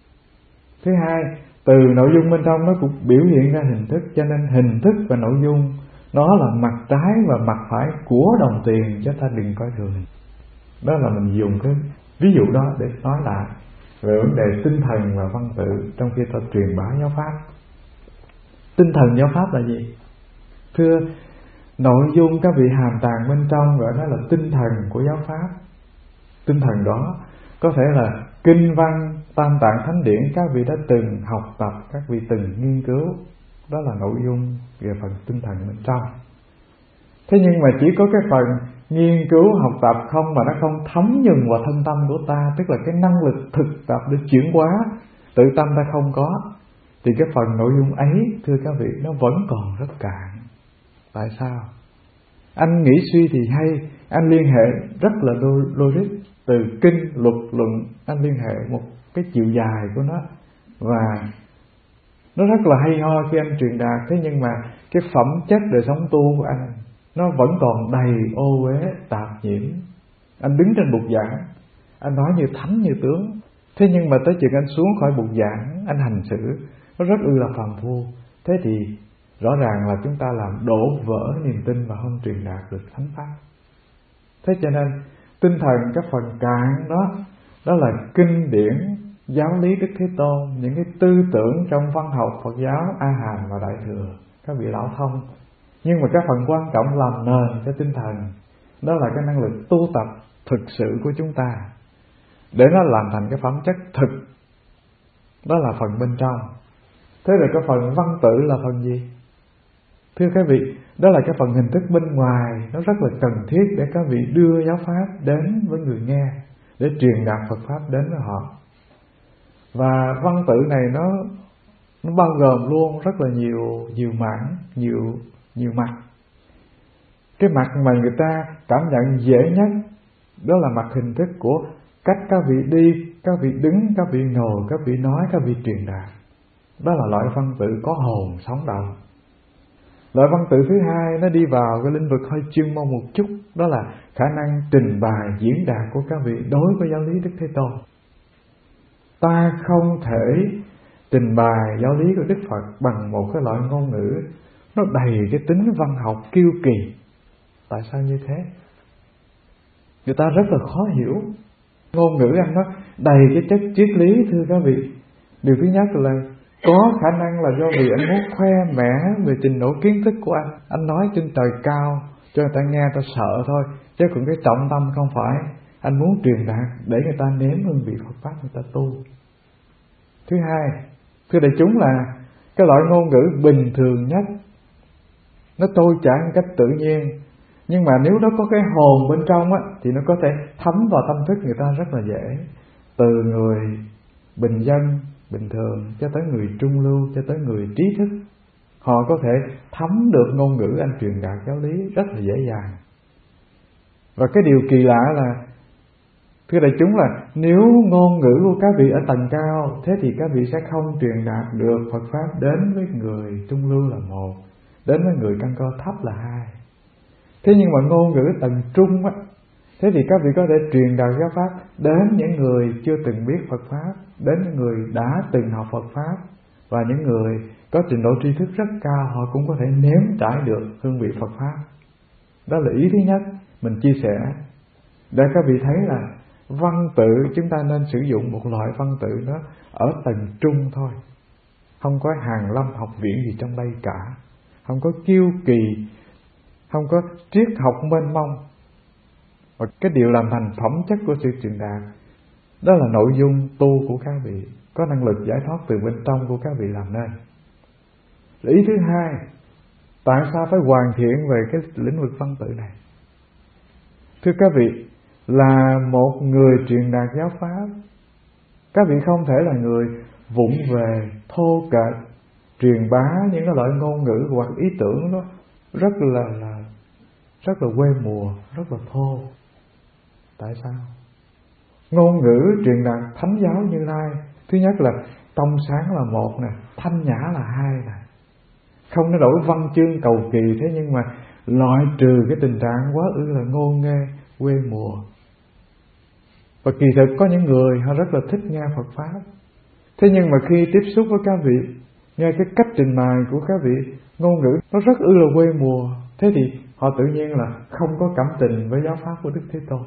Thứ hai, từ nội dung bên trong nó cũng biểu hiện ra hình thức. Cho nên hình thức và nội dung nó là mặt trái và mặt phải của đồng tiền, chứ ta đừng coi thường. Đó là mình dùng cái ví dụ đó để nói lại về vấn đề tinh thần và văn tự trong khi ta truyền bá giáo pháp. Tinh thần giáo pháp là gì? Thưa, nội dung các vị hàm tàng bên trong gọi nó là tinh thần của giáo pháp. Tinh thần đó có thể là kinh văn, tam tạng thánh điển các vị đã từng học tập, các vị từng nghiên cứu. Đó là nội dung về phần tinh thần bên trong. Thế nhưng mà chỉ có cái phần nghiên cứu học tập không mà nó không thấm nhuần vào thân tâm của ta, tức là cái năng lực thực tập để chuyển hóa tự tâm ta không có, thì cái phần nội dung ấy, thưa các vị, nó vẫn còn rất cạn. Tại sao? Anh nghĩ suy thì hay, anh liên hệ rất là logic, từ kinh, luật, luận, anh liên hệ một cái chiều dài của nó, và nó rất là hay ho khi anh truyền đạt. Thế nhưng mà cái phẩm chất đời sống tu của anh nó vẫn còn đầy ô uế, tạp nhiễm. Anh đứng trên bục giảng, anh nói như thánh như tướng, thế nhưng mà tới chừng anh xuống khỏi bục giảng, anh hành xử nó rất ư là phàm phu. Thế thì rõ ràng là chúng ta làm đổ vỡ niềm tin và không truyền đạt được thánh pháp. Thế cho nên tinh thần các phần cạn đó, đó là kinh điển, giáo lý Đức Thế Tôn, những cái tư tưởng trong văn học Phật giáo A Hàm và Đại Thừa, các vị lão thông. Nhưng mà cái phần quan trọng làm nền cho tinh thần, đó là cái năng lực tu tập thực sự của chúng ta, để nó làm thành cái phẩm chất thực. Đó là phần bên trong. Thế rồi cái phần văn tự là phần gì? Thưa các vị, đó là cái phần hình thức bên ngoài, nó rất là cần thiết để các vị đưa giáo pháp đến với người nghe, để truyền đạt Phật pháp đến với họ. Và văn tự này nó nó bao gồm luôn rất là nhiều nhiều mảng, nhiều nhiều mặt. Cái mặt mà người ta cảm nhận dễ nhất, đó là mặt hình thức của cách các vị đi, các vị đứng, các vị ngồi, các vị nói, các vị truyền đạt. Đó là loại văn tự có hồn sống động. Loại văn tự thứ hai nó đi vào cái lĩnh vực hơi chuyên môn một chút, đó là khả năng trình bày diễn đạt của các vị đối với giáo lý Đức Thế Tôn. Ta không thể trình bày giáo lý của Đức Phật bằng một cái loại ngôn ngữ nó đầy cái tính văn học kiêu kỳ. Tại sao như thế? Người ta rất là khó hiểu. Ngôn ngữ anh nó đầy cái chất triết lý, thưa các vị. Điều thứ nhất là có khả năng là do vì anh muốn khoe mẽ về trình độ kiến thức của anh. Anh nói trên trời cao cho người ta nghe, ta sợ thôi, chứ còn cái trọng tâm không phải. Anh muốn truyền đạt để người ta nếm hương vị Phật pháp, người ta tu. Thứ hai, thưa đại chúng, là cái loại ngôn ngữ bình thường nhất, nó trôi chảy một cách tự nhiên. Nhưng mà nếu nó có cái hồn bên trong á, thì nó có thể thấm vào tâm thức người ta rất là dễ. Từ người bình dân, bình thường, cho tới người trung lưu, cho tới người trí thức, họ có thể thấm được ngôn ngữ anh truyền đạt giáo lý rất là dễ dàng. Và cái điều kỳ lạ là, thưa đại chúng, là nếu ngôn ngữ của các vị ở tầng cao, thế thì các vị sẽ không truyền đạt được Phật pháp đến với người trung lưu là một, đến với người căn cơ thấp là hai. Thế nhưng mà ngôn ngữ tầng trung á, thế thì các vị có thể truyền đạt giáo pháp đến những người chưa từng biết Phật pháp, đến những người đã từng học Phật pháp, và những người có trình độ tri thức rất cao, họ cũng có thể nếm trải được hương vị Phật pháp. Đó là ý thứ nhất mình chia sẻ, để các vị thấy là văn tự chúng ta nên sử dụng một loại văn tự nó ở tầng trung thôi, không có Hàn Lâm học viện gì trong đây cả, không có kiêu kỳ, không có triết học mênh mông. Và cái điều làm thành phẩm chất của sự truyền đạt Đó là nội dung tu của các vị, có năng lực giải thoát từ bên trong của các vị làm nên. Ý thứ hai, tại sao phải hoàn thiện về cái lĩnh vực văn tự này? Thưa các vị, là một người truyền đạt giáo pháp, các vị không thể là người vụng về, thô kệch, truyền bá những cái loại ngôn ngữ hoặc ý tưởng đó rất là, là rất là quê mùa, rất là thô. Tại sao? Ngôn ngữ truyền đạt thánh giáo Như Lai, thứ nhất là tông sáng là một nè, thanh nhã là hai nè. Không nó đổi văn chương cầu kỳ, thế nhưng mà loại trừ cái tình trạng quá ư là ngôn nghê, quê mùa. Và kỳ thực có những người họ rất là thích nghe Phật Pháp, thế nhưng mà khi tiếp xúc với các vị, nghe cái cách trình bày của các vị, ngôn ngữ nó rất ư là quê mùa, thế thì họ tự nhiên là không có cảm tình với giáo pháp của Đức Thế Tôn.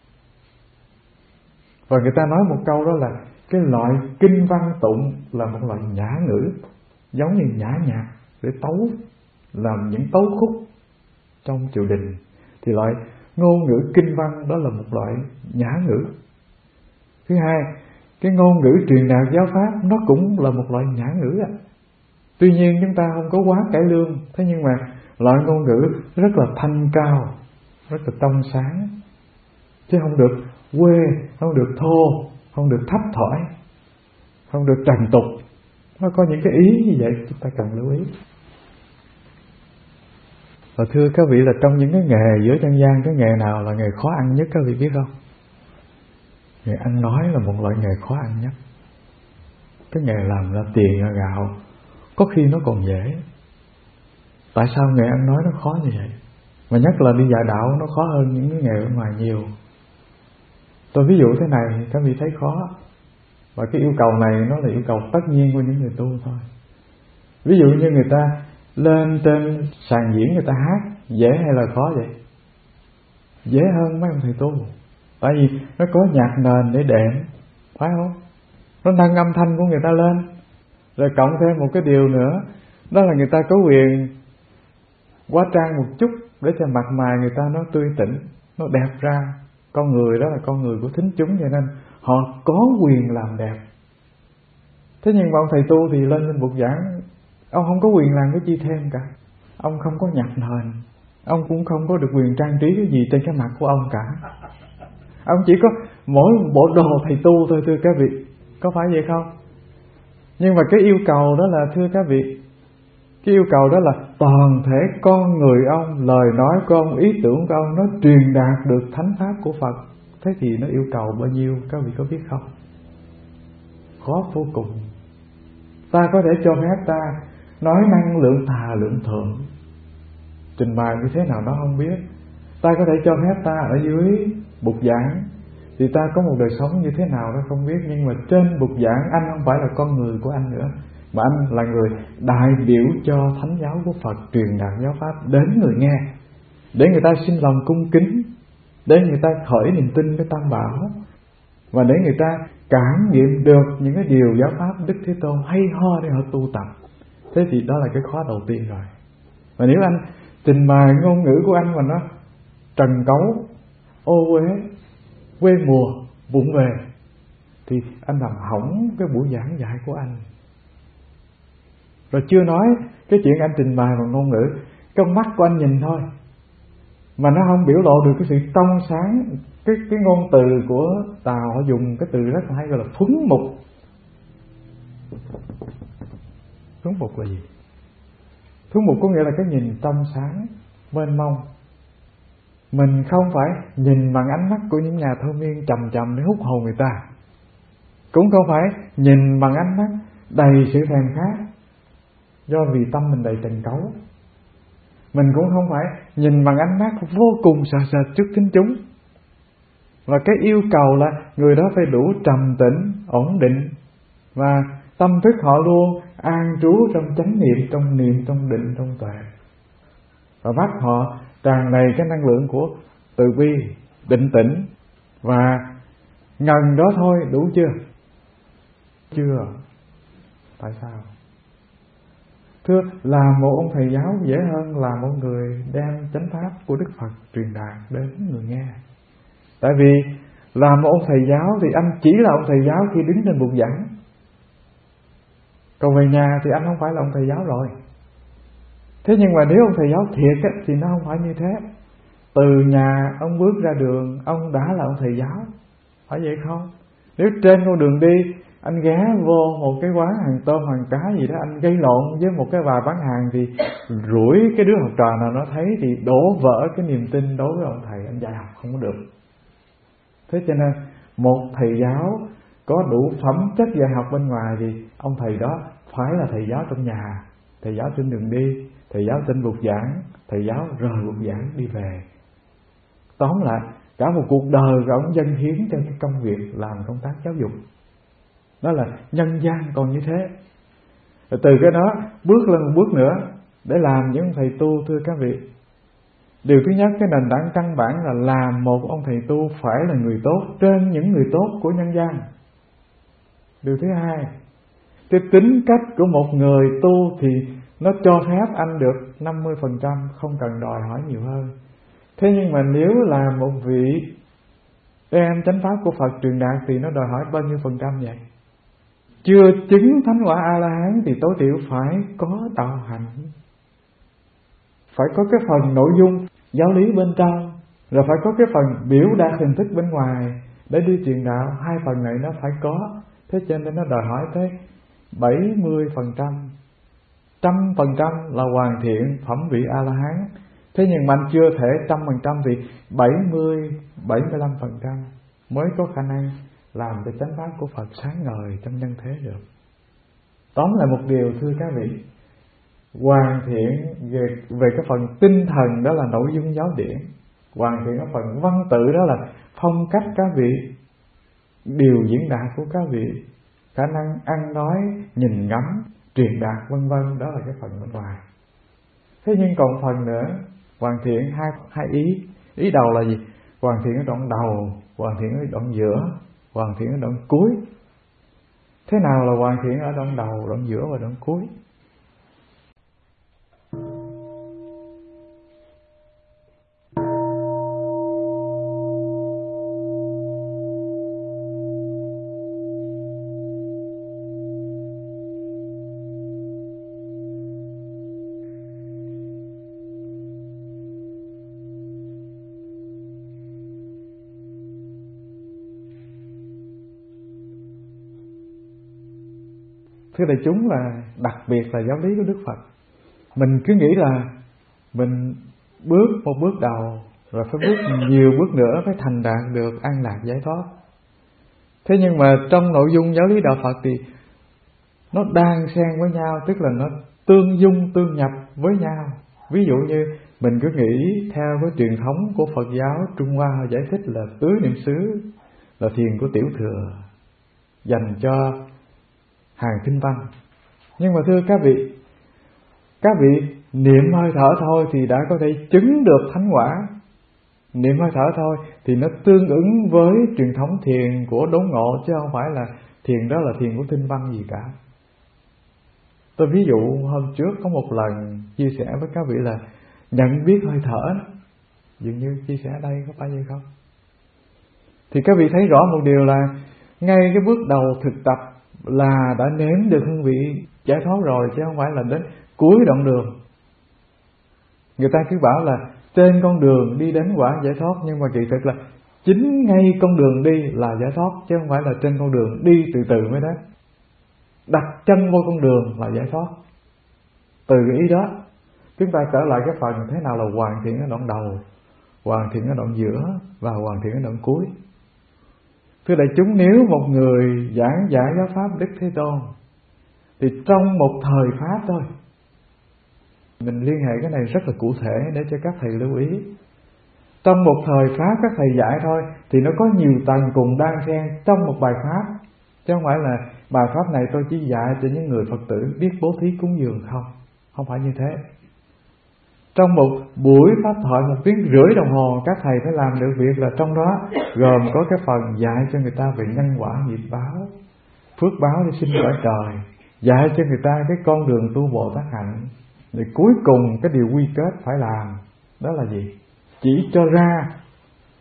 Và người ta nói một câu đó là cái loại kinh văn tụng là một loại nhã ngữ, giống như nhã nhạc để tấu, làm những tấu khúc trong triều đình, thì loại ngôn ngữ kinh văn đó là một loại nhã ngữ. Thứ hai, cái ngôn ngữ truyền đạt giáo pháp nó cũng là một loại nhã ngữ ạ. Tuy nhiên chúng ta không có quá cải lương, thế nhưng mà loại ngôn ngữ rất là thanh cao, rất là trong sáng, chứ không được quê, không được thô, không được thấp thỏi, không được trần tục. Nó có những cái ý như vậy chúng ta cần lưu ý. Và thưa các vị, là trong những cái nghề giữa dân gian, cái nghề nào là nghề khó ăn nhất các vị biết không? Nghề ăn nói là một loại nghề khó ăn nhất. Cái nghề làm ra tiền ra gạo có khi nó còn dễ. Tại sao nghề ăn nói nó khó như vậy? Mà nhất là đi dạy đạo nó khó hơn những cái nghề ở ngoài nhiều. Tôi ví dụ thế này, các vị thấy khó. Và cái yêu cầu này nó là yêu cầu tất nhiên của những người tu thôi. Ví dụ như người ta lên trên sàn diễn người ta hát, dễ hay là khó vậy? Dễ hơn mấy ông thầy tu. Tại vì nó có nhạc nền để đệm, phải không? Nó nâng âm thanh của người ta lên. Rồi cộng thêm một cái điều nữa, đó là người ta có quyền hóa trang một chút để cho mặt mày người ta nó tươi tỉnh, nó đẹp ra. Con người đó là con người của thính chúng, cho nên họ có quyền làm đẹp. Thế nhưng mà ông thầy tu thì lên lên bục giảng, ông không có quyền làm cái chi thêm cả. Ông không có nhạc nền, ông cũng không có được quyền trang trí cái gì trên cái mặt của ông cả. Ông chỉ có mỗi bộ đồ thầy tu thôi, thưa các vị. Có phải vậy không? Nhưng mà cái yêu cầu đó là, thưa các vị, cái yêu cầu đó là toàn thể con người ông, lời nói của ông, ý tưởng của ông nó truyền đạt được thánh pháp của Phật. Thế thì nó yêu cầu bao nhiêu các vị có biết không? Khó vô cùng. Ta có thể cho phép ta nói năng lượng thà lượng thượng, trình bày như thế nào nó không biết. Ta có thể cho phép ta ở dưới bục giảng thì ta có một đời sống như thế nào nó không biết. Nhưng mà trên bục giảng anh không phải là con người của anh nữa, mà anh là người đại biểu cho thánh giáo của Phật, truyền đạt giáo pháp đến người nghe, để người ta sinh lòng cung kính, để người ta khởi niềm tin cái Tam Bảo, và để người ta cảm nghiệm được những cái điều giáo pháp Đức Thế Tôn hay ho để họ tu tập. Thế thì đó là cái khó đầu tiên rồi. Và nếu anh trình bày ngôn ngữ của anh mà nó trần cấu, ô uế, quê mùa, vụng về, thì anh làm hỏng cái buổi giảng dạy của anh. Rồi chưa nói cái chuyện anh trình bày bằng ngôn ngữ, trong mắt của anh nhìn thôi mà nó không biểu lộ được cái sự trong sáng. Cái cái ngôn từ của Tàu họ dùng cái từ rất là hay, gọi là thuấn mục. Thuấn mục là gì? Thuấn mục có nghĩa là cái nhìn trong sáng, mênh mông. Mình không phải nhìn bằng ánh mắt của những nhà thơ miên trầm trầm để hút hồn người ta, cũng không phải nhìn bằng ánh mắt đầy sự thèm khát do vì tâm mình đầy trần cấu. Mình cũng không phải nhìn bằng ánh mắt vô cùng sợ sệt trước thính chúng. Và cái yêu cầu là người đó phải đủ trầm tĩnh, ổn định, và tâm thức họ luôn an trú trong chánh niệm, trong niệm, trong định, trong tuệ. Và bắt họ tràn đầy cái năng lượng của từ bi, định tĩnh, và ngần đó thôi đủ chưa? Chưa. Tại sao? Thưa, là một ông thầy giáo dễ hơn là một người đem chánh pháp của Đức Phật truyền đạt đến người nghe. Tại vì Làm một ông thầy giáo thì anh chỉ là ông thầy giáo khi đứng trên bục giảng, còn về nhà thì anh không phải là ông thầy giáo rồi. Thế nhưng mà nếu ông thầy giáo thiệt á, thì nó không phải như thế. Từ nhà ông bước ra đường, ông đã là ông thầy giáo, phải vậy không? Nếu trên con đường đi anh ghé vô một cái quán hàng tôm hàng cá gì đó, anh gây lộn với một cái bà bán hàng, thì rủi cái đứa học trò nào nó thấy thì đổ vỡ cái niềm tin đối với ông thầy, anh dạy học không có được. Thế cho nên một thầy giáo có đủ phẩm chất dạy học bên ngoài thì ông thầy đó phải là thầy giáo trong nhà, thầy giáo trên đường đi, thầy giáo trên bục giảng, thầy giáo rời bục giảng đi về. Tóm lại cả một cuộc đời của ông dâng hiến cho cái công việc làm công tác giáo dục. Đó là nhân gian còn như thế. Rồi từ cái đó bước lên một bước nữa để làm những thầy tu. Thưa các vị, điều thứ nhất, cái nền tảng căn bản là làm một ông thầy tu phải là người tốt trên những người tốt của nhân gian. Điều thứ hai, cái tính cách của một người tu thì nó cho phép anh được năm mươi phần trăm, không cần đòi hỏi nhiều hơn. Thế nhưng mà nếu là một vị em chánh pháp của Phật truyền đạt thì nó đòi hỏi bao nhiêu phần trăm vậy? Chưa chứng thánh quả A-la-hán thì tối thiểu phải có đạo hạnh, phải có cái phần nội dung giáo lý bên trong, rồi phải có cái phần biểu đạt hình thức bên ngoài để đi truyền đạo. Hai phần này nó phải có. Thế cho nên nó đòi hỏi tới bảy mươi phần trăm, trăm phần trăm là hoàn thiện phẩm vị A-la-hán. Thế nhưng mà anh chưa thể trăm phần trăm thì bảy mươi, bảy mươi lăm phần trăm mới có khả năng làm cho chánh pháp của Phật sáng ngời trong nhân thế được. Tóm lại một điều, thưa các vị, hoàn thiện về, về cái phần tinh thần, đó là nội dung giáo điển. Hoàn thiện cái phần văn tự, đó là phong cách các vị, điều diễn đạt của các vị, khả năng ăn nói, nhìn ngắm, truyền đạt vân vân. Đó là cái phần bên ngoài. Thế nhưng còn phần nữa, hoàn thiện hai, hai ý. Ý đầu là gì? Hoàn thiện ở đoạn đầu, hoàn thiện ở đoạn giữa, hoàn thiện ở đoạn cuối. Thế nào là hoàn thiện ở đoạn đầu, đoạn giữa và đoạn cuối? Thưa đại chúng, là đặc biệt là giáo lý của Đức Phật. Mình cứ nghĩ là mình bước một bước đầu, rồi phải bước nhiều bước nữa phải thành đạt được an lạc giải thoát. Thế nhưng mà trong nội dung giáo lý đạo Phật thì nó đan xen với nhau, tức là nó tương dung tương nhập với nhau. Ví dụ như mình cứ nghĩ theo cái truyền thống của Phật giáo Trung Hoa, họ giải thích là tứ niệm xứ là thiền của tiểu thừa, dành cho hàng kinh văn. Nhưng mà thưa các vị, các vị niệm hơi thở thôi thì đã có thể chứng được thánh quả. Niệm hơi thở thôi thì nó tương ứng với truyền thống thiền của đốn ngộ, chứ không phải là thiền đó là thiền của kinh văn gì cả. Tôi ví dụ hôm trước có một lần chia sẻ với các vị là nhận biết hơi thở, dường như chia sẻ ở đây có phải vậy không? Thì các vị thấy rõ một điều là ngay cái bước đầu thực tập là đã nếm được hương vị giải thoát rồi, chứ không phải là đến cuối đoạn đường. Người ta cứ bảo là trên con đường đi đến quả giải thoát, nhưng mà kỳ thực là chính ngay con đường đi là giải thoát, chứ không phải là trên con đường đi từ từ mới đến. Đặt chân vô con đường là giải thoát. Từ cái ý đó chúng ta trở lại cái phần thế nào là hoàn thiện ở đoạn đầu, hoàn thiện ở đoạn giữa và hoàn thiện ở đoạn cuối. Thưa đại chúng, nếu một người giảng giải giáo pháp Đức Thế Tôn thì trong một thời pháp thôi, mình liên hệ cái này rất là cụ thể để cho các thầy lưu ý. Trong một thời pháp các thầy dạy thôi thì nó có nhiều tầng cùng đan xen trong một bài pháp, chứ không phải là bài pháp này tôi chỉ dạy cho những người Phật tử biết bố thí cúng dường không. Không phải như thế. Trong một buổi pháp thoại một tiếng rưỡi đồng hồ, các thầy phải làm được việc là trong đó gồm có cái phần dạy cho người ta về nhân quả nghiệp báo, phước báo để sinh cõi trời, dạy cho người ta cái con đường tu Bồ Tát hạnh. Rồi cuối cùng cái điều quy kết phải làm đó là gì? Chỉ cho ra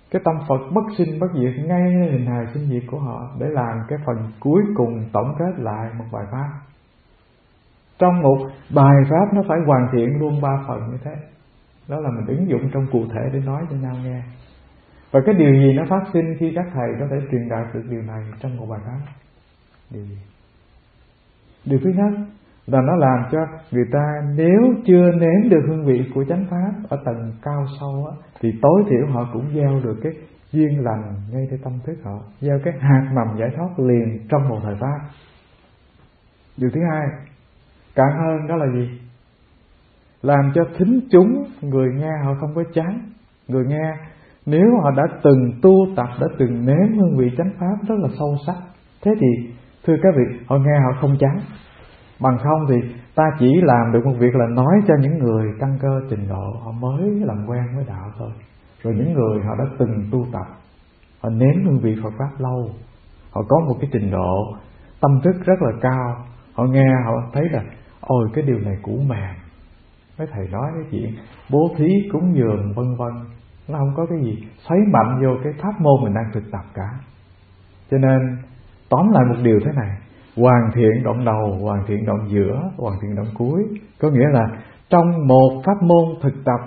cái tâm Phật bất sinh bất diệt ngay hình hài sinh diệt của họ, để làm cái phần cuối cùng tổng kết lại một bài pháp. Trong một bài pháp nó phải hoàn thiện luôn ba phần như thế. Đó là mình ứng dụng trong cụ thể để nói cho nhau nghe. Và cái điều gì nó phát sinh khi các thầy có thể truyền đạt được điều này trong một bài pháp? Điều gì? Điều thứ nhất là nó làm cho người ta nếu chưa nếm được hương vị của chánh pháp ở tầng cao sâu á, thì tối thiểu họ cũng gieo được cái duyên lành ngay trong tâm thức họ, gieo cái hạt mầm giải thoát liền trong một thời pháp. Điều thứ hai cạn hơn đó là gì? Làm cho thính chúng, người nghe họ không có chán. Người nghe nếu họ đã từng tu tập, đã từng nếm hương vị chánh pháp rất là sâu sắc, thế thì thưa các vị, họ nghe họ không chán. Bằng không thì ta chỉ làm được một việc là nói cho những người căn cơ trình độ họ mới làm quen với đạo thôi. Rồi những người họ đã từng tu tập, họ nếm hương vị Phật pháp lâu, họ có một cái trình độ tâm thức rất là cao, họ nghe họ thấy là ôi cái điều này cũ mềm. Mấy thầy nói cái chuyện bố thí cúng dường vân vân, nó không có cái gì xoáy mạnh vô cái pháp môn mình đang thực tập cả. Cho nên tóm lại một điều thế này: hoàn thiện đoạn đầu, hoàn thiện đoạn giữa, hoàn thiện đoạn cuối. Có nghĩa là trong một pháp môn thực tập,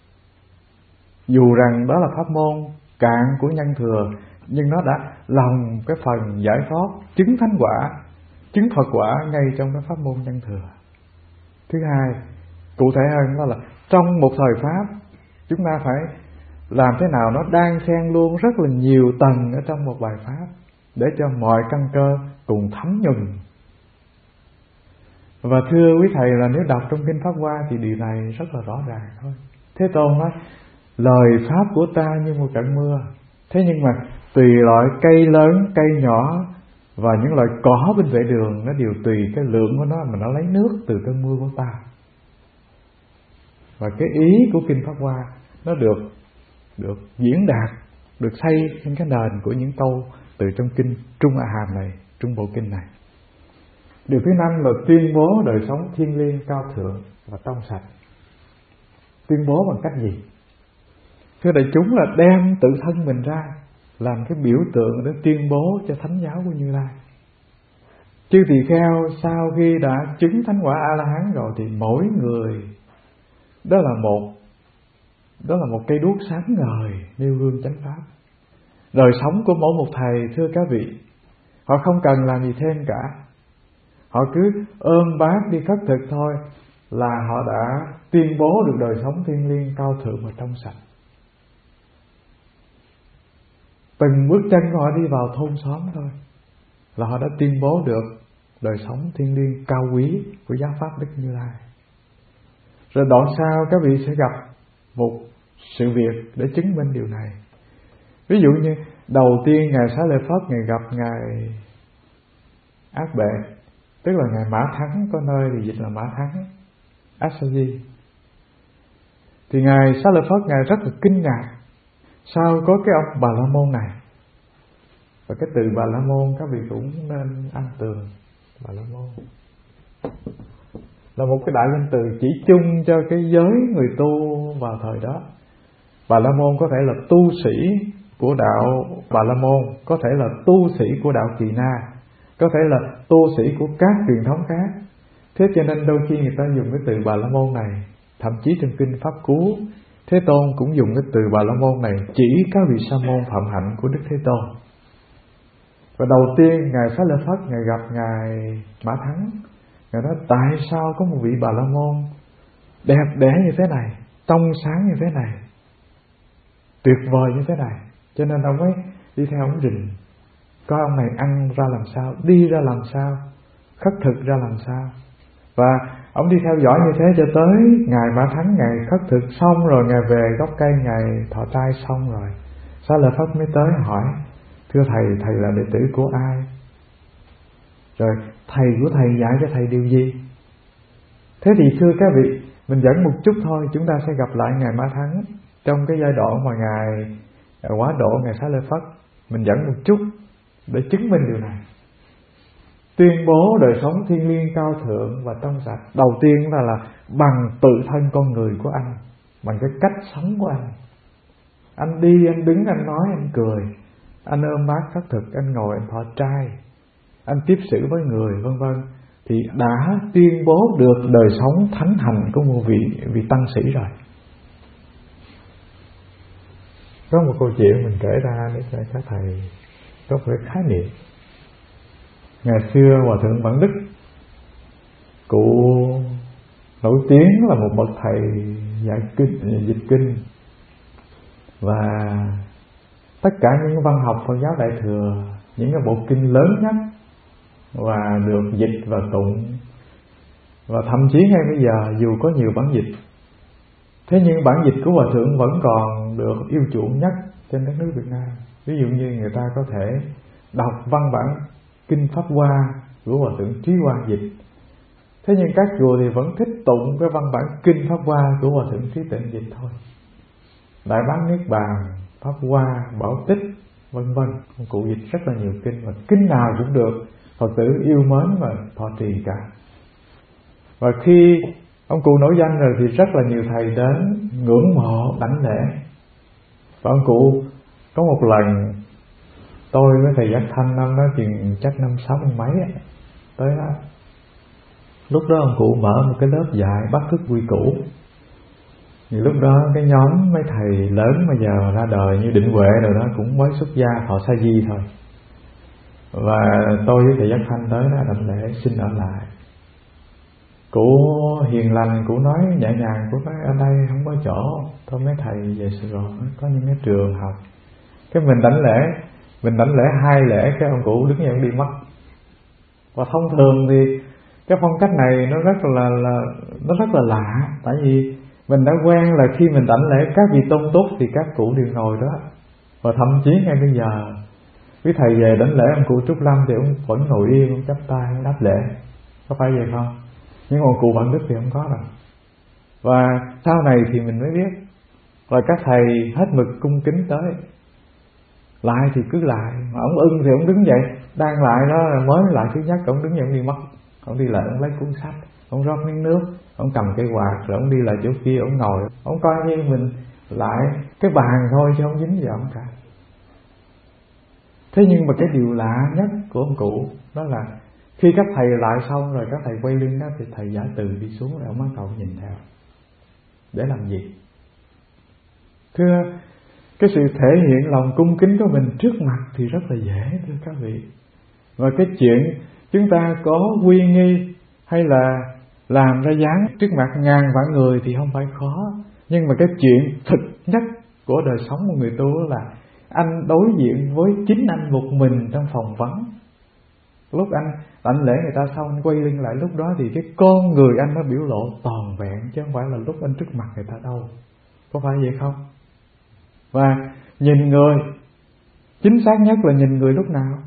dù rằng đó là pháp môn cạn của nhân thừa, nhưng nó đã lòng cái phần giải thoát, chứng thánh quả, chứng Phật quả ngay trong cái pháp môn nhân thừa. Thứ hai, cụ thể hơn đó là trong một thời pháp, chúng ta phải làm thế nào nó đan xen luôn rất là nhiều tầng ở trong một bài pháp, để cho mọi căn cơ cùng thấm nhuần. Và thưa quý thầy là nếu đọc trong Kinh Pháp Hoa thì điều này rất là rõ ràng thôi. Thế Tôn nói lời pháp của ta như một trận mưa. Thế nhưng mà tùy loại cây lớn, cây nhỏ và những loại cỏ bên vệ đường, nó đều tùy cái lượng của nó mà nó lấy nước từ cơn mưa của ta. Và cái ý của Kinh Pháp Hoa nó được được diễn đạt, được xây trên cái nền của những câu từ trong kinh Trung A Hàm này, Trung Bộ Kinh này. Điều thứ năm là tuyên bố đời sống thiêng liêng cao thượng và trong sạch. Tuyên bố bằng cách gì? Thưa đại chúng là đem tự thân mình ra làm cái biểu tượng để tuyên bố cho thánh giáo của Như Lai. Chư tỳ kheo sau khi đã chứng thánh quả A La Hán rồi thì mỗi người đó là một đó là một cây đuốc sáng ngời nêu gương chánh pháp. Đời sống của mỗi một thầy thưa các vị, họ không cần làm gì thêm cả, họ cứ ôm bát đi khất thực thôi là họ đã tuyên bố được đời sống thiêng liêng cao thượng và trong sạch. Từng bước chân của họ đi vào thôn xóm thôi là họ đã tuyên bố được đời sống thiêng liêng cao quý của giáo pháp Đức Như Lai. Rồi đoạn sau các vị sẽ gặp một sự việc để chứng minh điều này. Ví dụ như đầu tiên Ngài Xá Lợi Phất Ngài gặp Ngài Ác Bệ, tức là Ngài Mã Thắng, có nơi thì dịch là Mã Thắng Asaji. Thì Ngài Xá Lợi Phất Ngài rất là kinh ngạc, sao có cái ông Bà La Môn này. Và cái từ Bà La Môn các vị cũng nên ăn tường. Bà La Môn là một cái đại danh từ chỉ chung cho cái giới người tu vào thời đó. Bà La Môn có thể là tu sĩ của đạo Bà La Môn, có thể là tu sĩ của đạo Kỳ Na, có thể là tu sĩ của các truyền thống khác. Thế cho nên đôi khi người ta dùng cái từ Bà La Môn này, thậm chí trong kinh Pháp Cú Thế Tôn cũng dùng cái từ Bà La Môn này chỉ các vị sa môn phạm hạnh của Đức Thế Tôn. Và đầu tiên Ngài Xá Lợi Phất Ngài gặp Ngài Mã Thắng, Ngài nói tại sao có một vị Bà La Môn đẹp đẽ như thế này, trong sáng như thế này, tuyệt vời như thế này. Cho nên ông ấy đi theo ông rình, coi ông này ăn ra làm sao, đi ra làm sao, khất thực ra làm sao. Và ông đi theo dõi như thế cho tới Ngài Mã Thắng Ngài khất thực xong rồi, Ngài về gốc cây Ngài thọ trai xong rồi, Xá Lợi Phất mới tới hỏi: thưa thầy, thầy là đệ tử của ai? Rồi thầy của thầy dạy cho thầy điều gì? Thế thì thưa các vị, mình dẫn một chút thôi, chúng ta sẽ gặp lại Ngài Mã Thắng trong cái giai đoạn mà Ngài quá độ Ngài Xá Lợi Phất. Mình dẫn một chút để chứng minh điều này. Tuyên bố đời sống thiêng liêng cao thượng và trong sạch, đầu tiên là, là bằng tự thân con người của anh, bằng cái cách sống của anh. Anh đi, anh đứng, anh nói, anh cười, anh ôm bát khất thực, anh ngồi, anh thọ trai, anh tiếp xử với người, vân vân, thì đã tuyên bố được đời sống thánh hành của một vị vị tăng sĩ rồi. Có một câu chuyện mình kể ra để cho các thầy có một cái khái niệm. Ngày xưa Hòa thượng Bản Đức, cụ nổi tiếng là một bậc thầy dạy kinh, dịch kinh, và tất cả những văn học Phật giáo Đại thừa, những cái bộ kinh lớn nhất và được dịch và tụng, và thậm chí ngay bây giờ dù có nhiều bản dịch, thế nhưng bản dịch của Hòa thượng vẫn còn được yêu chuộng nhất trên đất nước Việt Nam. Ví dụ như người ta có thể đọc văn bản kinh Pháp Hoa của Hòa thượng Trí Hoa dịch, thế nhưng các chùa thì vẫn thích tụng cái văn bản kinh Pháp Hoa của Hòa thượng Trí Tịnh dịch thôi. Đại Bát Niết Bàn, Pháp Hoa, Bảo Tích, vân vân, ông cụ dịch rất là nhiều kinh, và kinh nào cũng được Phật tử yêu mến và thọ trì cả. Và khi ông cụ nổi danh rồi thì rất là nhiều thầy đến ngưỡng mộ đảnh lễ. Và ông cụ có một lần, tôi với thầy Giác Thanh năm đó chừng chắc năm sáu mươi mấy ấy, tới đó. Lúc đó ông cụ mở một cái lớp dạy Bát Thức Quy Củ. Thì lúc đó cái nhóm mấy thầy lớn bây giờ ra đời như Định Huệ rồi đó cũng mới xuất gia thọ sa di thôi. Và tôi với thầy Giác Thanh tới đó đảnh lễ xin ở lại. Cụ hiền lành, cụ nói nhẹ nhàng, cụ nói ở đây không có chỗ, thôi mấy thầy về Sài Gòn có những cái trường học. Cái mình đảnh lễ, mình đảnh lễ hai lễ cái ông cụ đứng dậy ông đi mất. Và thông thường thì cái phong cách này nó rất là, là nó rất là lạ, tại vì mình đã quen là khi mình đảnh lễ các vị tôn túc thì các cụ đều ngồi đó. Và thậm chí ngay bây giờ quý thầy về đảnh lễ ông cụ Trúc Lâm thì ông vẫn ngồi yên, ông chắp tay, ông đáp lễ, có phải vậy không? Nhưng mà cụ Bản Đức thì không có đâu. Và sau này thì mình mới biết, và các thầy hết mực cung kính tới. Lại thì cứ lại, mà ông ưng thì ông đứng dậy, đang lại đó mới lại thứ nhất, ông đứng dậy ông đi mất. Ông đi lại ông lấy cuốn sách, ông rót miếng nước, ông cầm cây quạt rồi ông đi lại chỗ kia, ông ngồi, ông coi như mình lại cái bàn thôi chứ không dính vào ông cả. Thế nhưng mà cái điều lạ nhất của ông cụ đó là khi các thầy lại xong rồi các thầy quay lưng đó thì thầy giả từ đi xuống rồi ông bắt đầu nhìn theo. Để làm gì? Thưa, cái sự thể hiện lòng cung kính của mình trước mặt thì rất là dễ thưa các vị. Và cái chuyện chúng ta có quy nghi hay là làm ra dáng trước mặt ngàn vạn người thì không phải khó. Nhưng mà cái chuyện thực nhất của đời sống của người tu là anh đối diện với chính anh một mình trong phòng vắng. Lúc anh đảnh lễ người ta xong anh quay lưng lại, lúc đó thì cái con người anh nó biểu lộ toàn vẹn, chứ không phải là lúc anh trước mặt người ta đâu. Có phải vậy không? Và nhìn người, chính xác nhất là nhìn người lúc nào?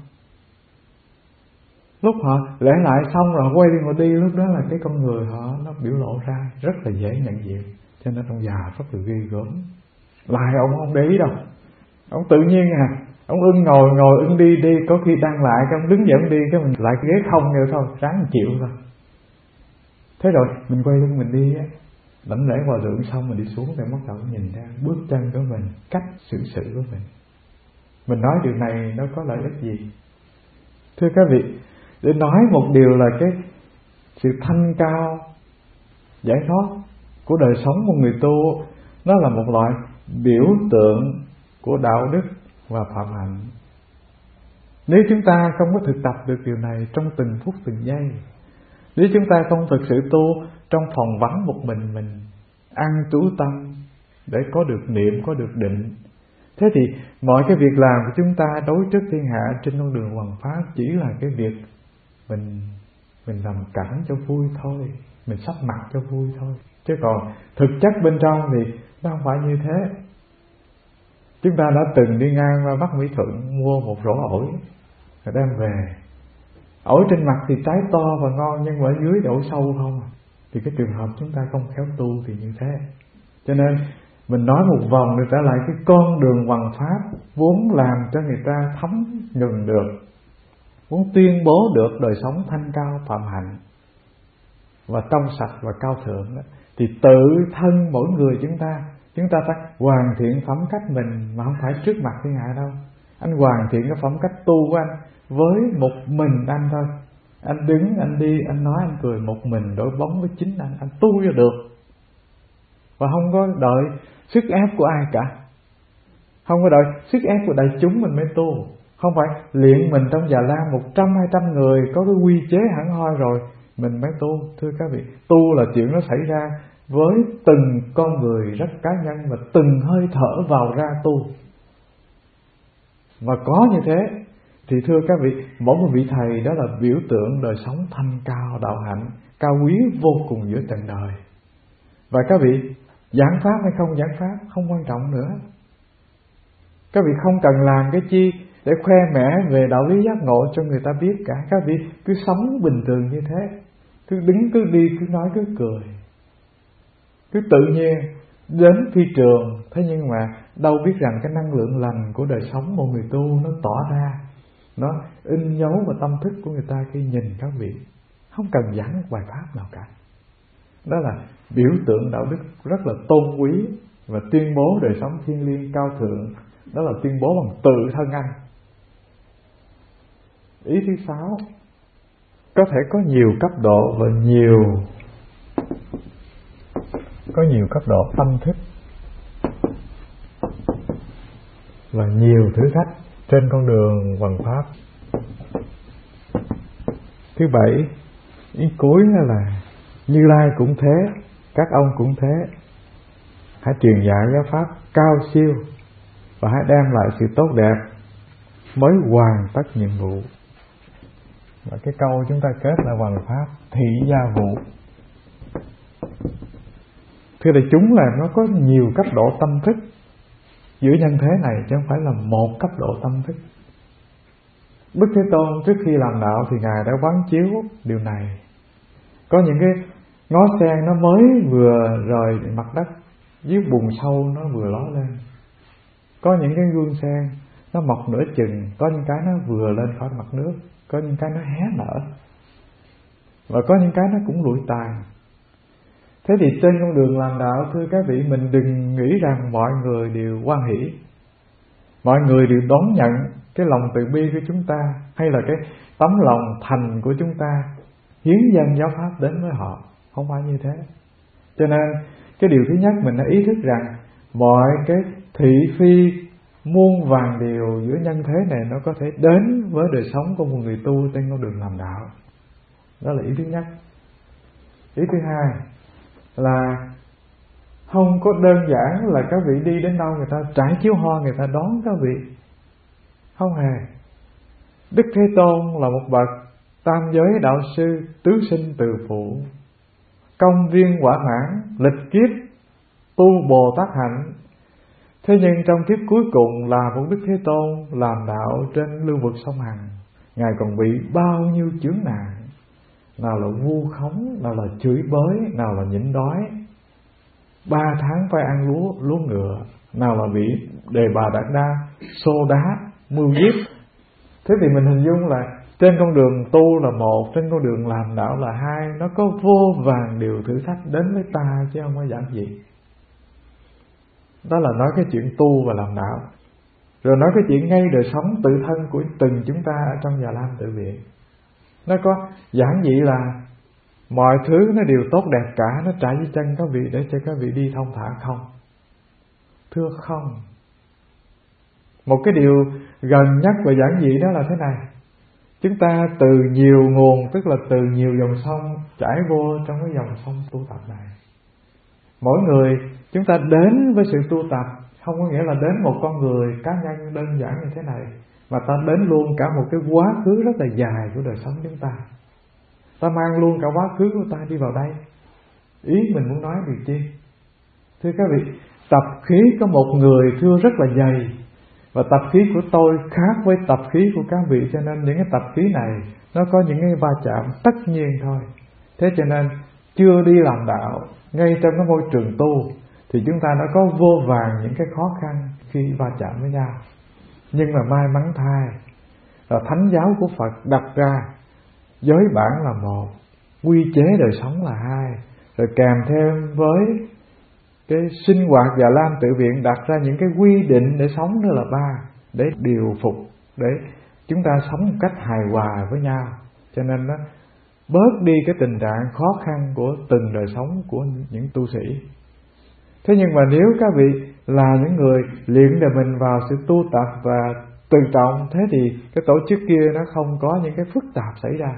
Lúc họ lễ lại xong rồi quay đi họ đi, lúc đó là cái con người họ nó biểu lộ ra rất là dễ nhận diện. Cho nên ông già rất là ghê gớm. Lại ông không để ý đâu, ông tự nhiên à, ông ưng ngồi ngồi ưng đi đi, có khi đang lại cái ông đứng dậy ông đi, cái mình lại cái ghế không nữa thôi, ráng chịu thôi. Thế rồi mình quay lưng mình đi á, đảnh lễ hòa thượng xong mình đi xuống để bắt đầu nhìn ra bước chân của mình, cách xử sự của mình. Mình nói điều này nó có lợi ích gì? Thưa các vị, để nói một điều là cái sự thanh cao giải thoát của đời sống của người tu, nó là một loại biểu tượng của đạo đức và phạm hạnh. Nếu chúng ta không có thực tập được điều này trong từng phút từng giây, nếu chúng ta không thực sự tu trong phòng vắng một mình mình, ăn trú tâm để có được niệm, có được định, thế thì mọi cái việc làm của chúng ta đối trước thiên hạ trên con đường hoằng pháp chỉ là cái việc mình mình làm cảnh cho vui thôi, mình sắp mặt cho vui thôi, chứ còn thực chất bên trong thì nó không phải như thế. Chúng ta đã từng đi ngang qua Bắc Mỹ Thuận mua một rổ ổi rồi đem về. Ổi trên mặt thì trái to và ngon, nhưng mà ở dưới thì ổi sâu không. Thì cái trường hợp chúng ta không khéo tu thì như thế. Cho nên mình nói một vòng để trở lại cái con đường hoằng pháp vốn làm cho người ta thấm nhuần được, muốn tuyên bố được đời sống thanh cao phạm hạnh và trong sạch và cao thượng đó, thì tự thân mỗi người chúng ta Chúng ta phải hoàn thiện phẩm cách mình, mà không phải trước mặt thiên hạ đâu. Anh hoàn thiện cái phẩm cách tu của anh với một mình anh thôi. Anh đứng, anh đi, anh nói, anh cười một mình đối bóng với chính anh. Anh tu cho được. Và không có đợi sức ép của ai cả. Không có đợi sức ép của đại chúng mình mới tu. Không phải luyện mình trong già lam một trăm hai trăm người có cái quy chế hẳn hoi rồi mình mới tu. Thưa các vị, tu là chuyện nó xảy ra với từng con người rất cá nhân, và từng hơi thở vào ra tu. Và có như thế thì thưa các vị, mỗi một vị thầy đó là biểu tượng đời sống thanh cao đạo hạnh, cao quý vô cùng giữa trần đời. Và các vị giảng pháp hay không giảng pháp không quan trọng nữa. Các vị không cần làm cái chi để khoe mẽ về đạo lý giác ngộ cho người ta biết cả. Các vị cứ sống bình thường như thế, cứ đứng cứ đi cứ nói cứ cười, cứ tự nhiên đến phi trường. Thế nhưng mà đâu biết rằng cái năng lượng lành của đời sống một người tu nó tỏ ra, nó in dấu vào tâm thức của người ta khi nhìn các vị. Không cần giảng bài pháp nào cả. Đó là biểu tượng đạo đức rất là tôn quý và tuyên bố đời sống thiêng liêng cao thượng. Đó là tuyên bố bằng tự thân anh. Ý thứ sáu, có thể có nhiều cấp độ và nhiều có nhiều cấp độ tâm thức và nhiều thử thách trên con đường hoằng pháp. Thứ bảy, ý cuối là Như Lai cũng thế, các ông cũng thế. Hãy truyền dạy giáo pháp cao siêu và hãy đem lại sự tốt đẹp mới hoàn tất nhiệm vụ. Và cái câu chúng ta kết là hoằng pháp thị gia vụ. Thưa đại chúng, là nó có nhiều cấp độ tâm thức giữa nhân thế này, chứ không phải là một cấp độ tâm thức. Đức Thế Tôn trước khi làm đạo thì Ngài đã quán chiếu điều này. Có những cái ngó sen nó mới vừa rời mặt đất, dưới bùn sâu nó vừa ló lên. Có những cái gương sen nó mọc nửa chừng, có những cái nó vừa lên khỏi mặt nước, có những cái nó hé nở, và có những cái nó cũng lụi tàn. Thế thì trên con đường làm đạo, thưa các vị, mình đừng nghĩ rằng mọi người đều hoan hỷ, mọi người đều đón nhận cái lòng từ bi của chúng ta, hay là cái tấm lòng thành của chúng ta hiến dâng giáo pháp đến với họ. Không phải như thế. Cho nên cái điều thứ nhất mình đã ý thức rằng mọi cái thị phi muôn vàn điều giữa nhân thế này nó có thể đến với đời sống của một người tu trên con đường làm đạo. Đó là ý thứ nhất. Ý thứ hai là không có đơn giản là các vị đi đến đâu người ta trải chiếu hoa người ta đón các vị. Không hề. Đức Thế Tôn là một bậc tam giới đạo sư, tứ sinh từ phụ, công viên quả mãn, lịch kiếp tu Bồ Tát hạnh. Thế nhưng trong kiếp cuối cùng là một Đức Thế Tôn làm đạo trên lưu vực sông Hằng, Ngài còn bị bao nhiêu chướng nạn, nào là vu khống, nào là chửi bới, nào là nhịn đói, ba tháng phải ăn lúa lúa ngựa, nào là bị Đề Bà Đạt Đa xô đá mưu giết. Thế thì mình hình dung là trên con đường tu là một, trên con đường làm đạo là hai. Nó có vô vàn điều thử thách đến với ta chứ không phải giản dị. Đó là nói cái chuyện tu và làm đạo. Rồi nói cái chuyện ngay đời sống tự thân của từng chúng ta ở trong Già Lam Tự Viện. Nó có giản dị là mọi thứ nó đều tốt đẹp cả, nó trải dưới chân các vị để cho các vị đi thông thả không? Thưa không. Một cái điều gần nhất và giản dị đó là thế này. Chúng ta từ nhiều nguồn, tức là từ nhiều dòng sông chảy vô trong cái dòng sông tu tập này. Mỗi người chúng ta đến với sự tu tập không có nghĩa là đến một con người cá nhân đơn giản như thế này, mà ta đến luôn cả một cái quá khứ rất là dài của đời sống chúng ta. Ta mang luôn cả quá khứ của ta đi vào đây. Ý mình muốn nói điều chi? Thưa các vị, tập khí có một người thưa rất là dày, và tập khí của tôi khác với tập khí của các vị, cho nên những cái tập khí này nó có những cái va chạm tất nhiên thôi. Thế cho nên chưa đi làm đạo, ngay trong cái môi trường tu thì chúng ta đã có vô vàn những cái khó khăn khi va chạm với nhau. Nhưng mà may mắn thay là thánh giáo của Phật đặt ra giới bản là một, quy chế đời sống là hai, rồi kèm thêm với cái sinh hoạt Già Lam Tự Viện đặt ra những cái quy định để sống đó là ba, để điều phục, để chúng ta sống một cách hài hòa với nhau. Cho nên nó bớt đi cái tình trạng khó khăn của từng đời sống của những tu sĩ. Thế nhưng mà nếu các vị là những người luyện đời mình vào sự tu tập và từ trọng, thế thì cái tổ chức kia nó không có những cái phức tạp xảy ra.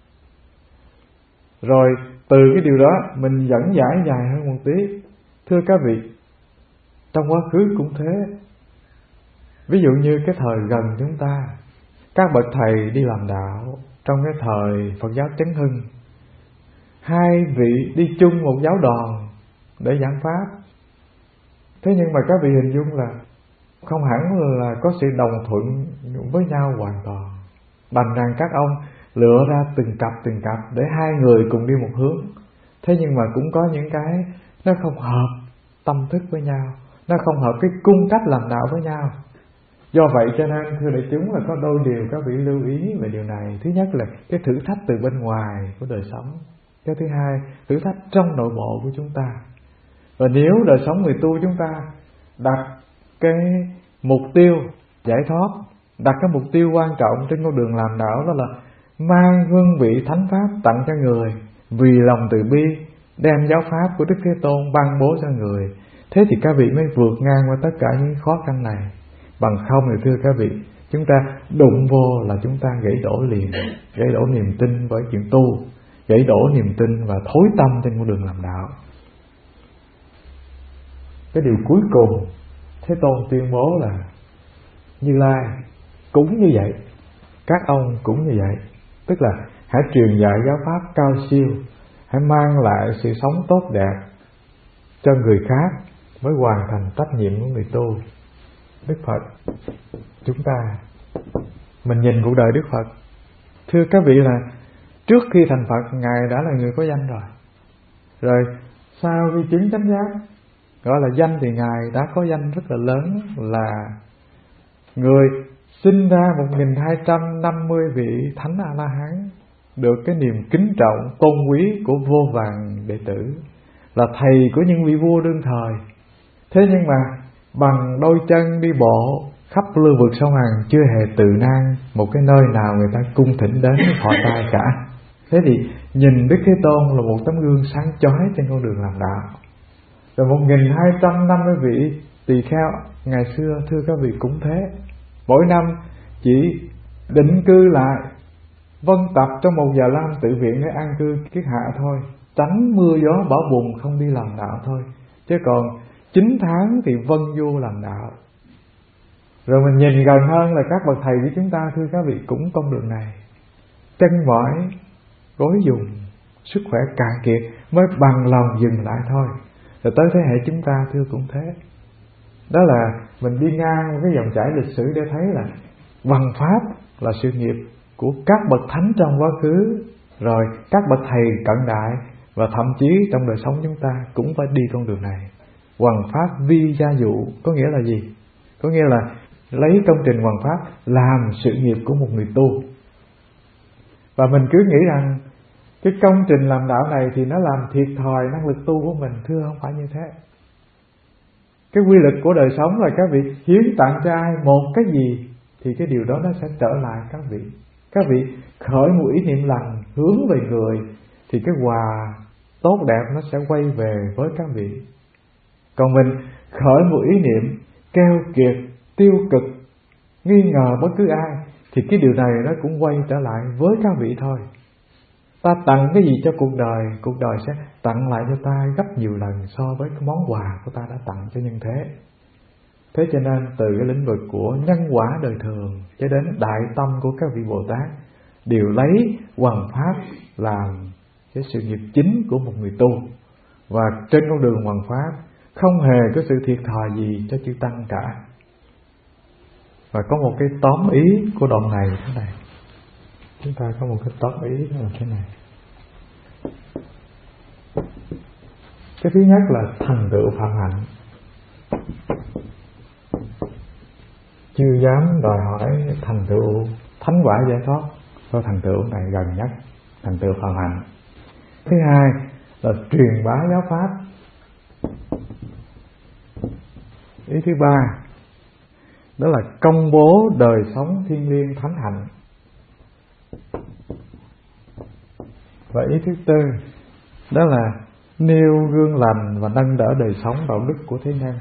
Rồi từ cái điều đó mình dẫn giải dài hơn một tí. Thưa các vị, trong quá khứ cũng thế. Ví dụ như cái thời gần chúng ta, các bậc thầy đi làm đạo trong cái thời Phật giáo Chấn Hưng, hai vị đi chung một giáo đoàn để giảng pháp. Thế nhưng mà các vị hình dung là không hẳn là có sự đồng thuận với nhau hoàn toàn, bằng rằng các ông lựa ra từng cặp từng cặp để hai người cùng đi một hướng. Thế nhưng mà cũng có những cái nó không hợp tâm thức với nhau, nó không hợp cái cung cách làm đạo với nhau. Do vậy cho nên thưa đại chúng là có đôi điều các vị lưu ý về điều này. Thứ nhất là cái thử thách từ bên ngoài của đời sống. Cái thứ hai, thử thách trong nội bộ của chúng ta. Và nếu đời sống người tu chúng ta đặt cái mục tiêu giải thoát, đặt cái mục tiêu quan trọng trên con đường làm đạo, đó là mang hương vị thánh pháp tặng cho người, vì lòng từ bi đem giáo pháp của Đức Thế Tôn ban bố cho người, thế thì các vị mới vượt ngang qua tất cả những khó khăn này. Bằng không thì thưa các vị, chúng ta đụng vô là chúng ta gãy đổ liền, gãy đổ niềm tin với chuyện tu, gãy đổ niềm tin và thối tâm trên con đường làm đạo. Cái điều cuối cùng Thế Tôn tuyên bố là Như Lai cũng như vậy, các ông cũng như vậy. Tức là hãy truyền dạy giáo pháp cao siêu, hãy mang lại sự sống tốt đẹp cho người khác mới hoàn thành trách nhiệm của người tu. Đức Phật, chúng ta mình nhìn cuộc đời Đức Phật, thưa các vị là trước khi thành Phật Ngài đã là người có danh rồi. Rồi sau khi chứng chánh giác, gọi là danh, thì Ngài đã có danh rất là lớn, là người sinh ra một nghìn hai trăm năm mươi vị Thánh A-la-hán, được cái niềm kính trọng tôn quý của vô vàn đệ tử, là thầy của những vị vua đương thời. Thế nhưng mà bằng đôi chân đi bộ khắp lưu vực sông Hằng, chưa hề từ nan một cái nơi nào người ta cung thỉnh đến thọ tai cả. Thế thì nhìn Đức Thế Tôn là một tấm gương sáng chói trên con đường làm đạo. Rồi một nghìn hai trăm năm mươi vị tỳ kheo ngày xưa, thưa các vị, cũng thế. Mỗi năm chỉ định cư lại, vân tập trong một Già Lam Tự Viện để an cư kiết hạ thôi, tránh mưa gió bão bùng không đi làm đạo thôi. Chứ còn chín tháng thì vân du làm đạo. Rồi mình nhìn gần hơn là các bậc thầy của chúng ta, thưa các vị, cũng con đường này, chân mỏi gối dùng, sức khỏe cạn kiệt mới bằng lòng dừng lại thôi. Rồi tới thế hệ chúng ta, thưa, cũng thế. Đó là mình đi ngang một cái dòng chảy lịch sử để thấy là văn pháp là sự nghiệp của các bậc thánh trong quá khứ, rồi các bậc thầy cận đại, và thậm chí trong đời sống chúng ta cũng phải đi con đường này. Hoằng pháp vi gia dụ có nghĩa là gì? Có nghĩa là lấy công trình hoằng pháp làm sự nghiệp của một người tu. Và mình cứ nghĩ rằng cái công trình làm đạo này thì nó làm thiệt thòi năng lực tu của mình. Thưa, không phải như thế. Cái quy luật của đời sống là các vị hiến tặng cho ai một cái gì thì cái điều đó nó sẽ trở lại các vị. Các vị khởi một ý niệm lành hướng về người thì cái quà tốt đẹp nó sẽ quay về với các vị. Còn mình khởi một ý niệm keo kiệt, tiêu cực, nghi ngờ bất cứ ai thì cái điều này nó cũng quay trở lại với các vị thôi. Ta tặng cái gì cho cuộc đời, cuộc đời sẽ tặng lại cho ta gấp nhiều lần so với cái món quà của ta đã tặng cho nhân thế. Thế cho nên từ cái lĩnh vực của nhân quả đời thường cho đến đại tâm của các vị Bồ Tát đều lấy hoằng pháp làm cái sự nghiệp chính của một người tu. Và trên con đường hoằng pháp không hề có sự thiệt thòi gì cho chư tăng cả. Và có một cái tóm ý của đoạn này thế này. Chúng ta có một cái tóm ý đó là thế này. Cái thứ nhất là thành tựu phạm hạnh. Chưa dám đòi hỏi thành tựu thánh quả giải thoát, có thành tựu này gần nhất, thành tựu phạm hạnh. Thứ hai là truyền bá giáo pháp. Ý thứ ba đó là công bố đời sống thiêng liêng thánh hạnh. Và ý thứ tư đó là nêu gương lành và nâng đỡ đời sống đạo đức của thế nhân.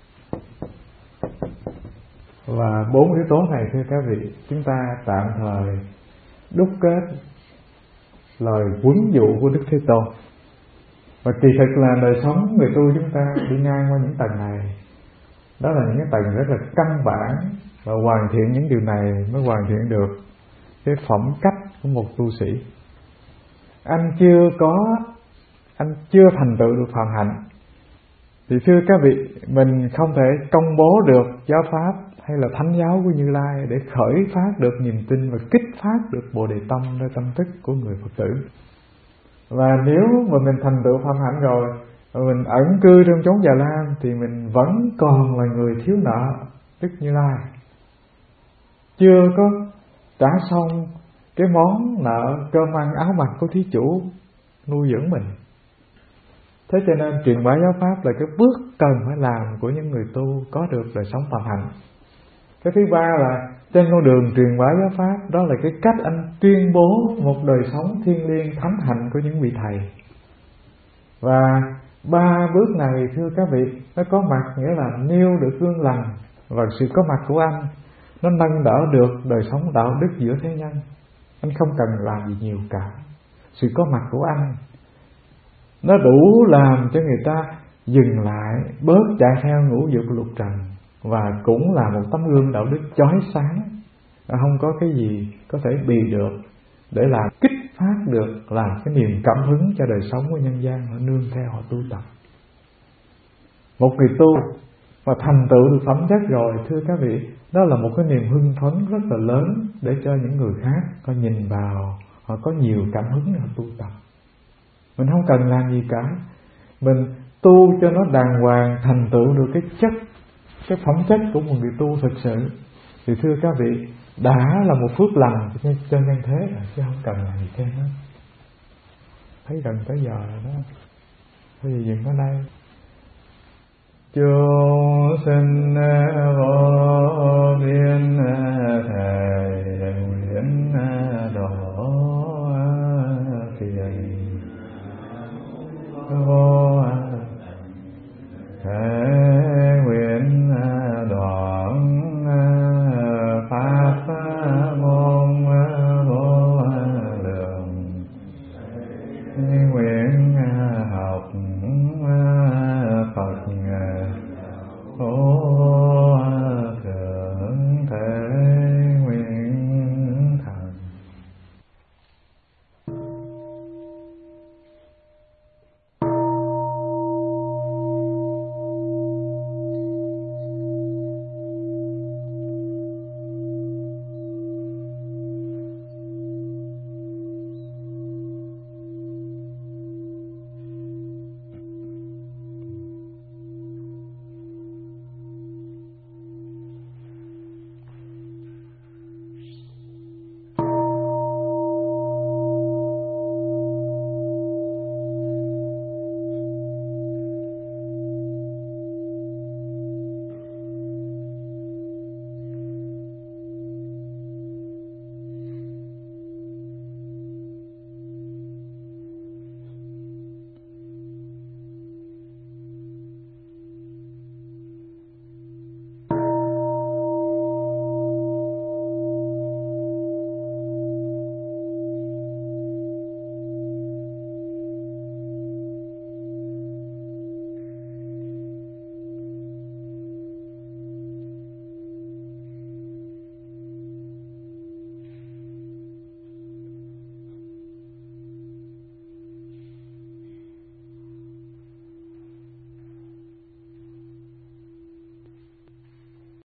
Và bốn yếu tố này, thưa các vị, chúng ta tạm thời đúc kết lời huấn dụ của Đức Thế Tôn. Và kỳ thực là đời sống người tu chúng ta đi ngang qua những tầng này. Đó là những cái tầng rất là căn bản, và hoàn thiện những điều này mới hoàn thiện được cái phẩm cách của một tu sĩ. Anh chưa có, anh chưa thành tựu được phàm hạnh thì thưa các vị, mình không thể công bố được giáo pháp hay là thánh giáo của Như Lai để khởi phát được niềm tin và kích phát được Bồ Đề tâm nơi tâm thức của người Phật tử. Và nếu mà mình thành tựu phàm hạnh rồi, và mình ẩn cư trong chốn Già Lam, thì mình vẫn còn là người thiếu nợ Đức Như Lai, chưa có trả xong cái món nợ cơm ăn áo mặc của thí chủ nuôi dưỡng mình. Thế cho nên truyền bá giáo pháp là cái bước cần phải làm của những người tu có được đời sống phàm hạnh. Cái thứ ba là trên con đường truyền bá giáo pháp, đó là cái cách anh tuyên bố một đời sống thiêng liêng thánh hạnh của những vị thầy. Và ba bước này, thưa các vị, nó có mặt nghĩa là nêu được gương lành, và sự có mặt của anh nó nâng đỡ được đời sống đạo đức giữa thế nhân. Anh không cần làm gì nhiều cả. Sự có mặt của anh nó đủ làm cho người ta dừng lại, bớt chạy theo ngũ dục lục trần, và cũng là một tấm gương đạo đức chói sáng, không có cái gì có thể bì được để làm kích phát được, làm cái niềm cảm hứng cho đời sống của nhân gian, họ nương theo, họ tu tập. Một người tu mà thành tựu được phẩm chất rồi, thưa các vị, đó là một cái niềm hưng phấn rất là lớn để cho những người khác họ nhìn vào, họ có nhiều cảm hứng để họ tu tập. Mình không cần làm gì cả, mình tu cho nó đàng hoàng, thành tựu được cái chất, cái phẩm chất của một người tu thực sự, thì thưa các vị, đã là một phước lành cho nhân thế rồi, chứ không cần làm gì thêm hết. Thấy gần tới giờ rồi đó, thôi dừng ở đây. Chúng sinh vô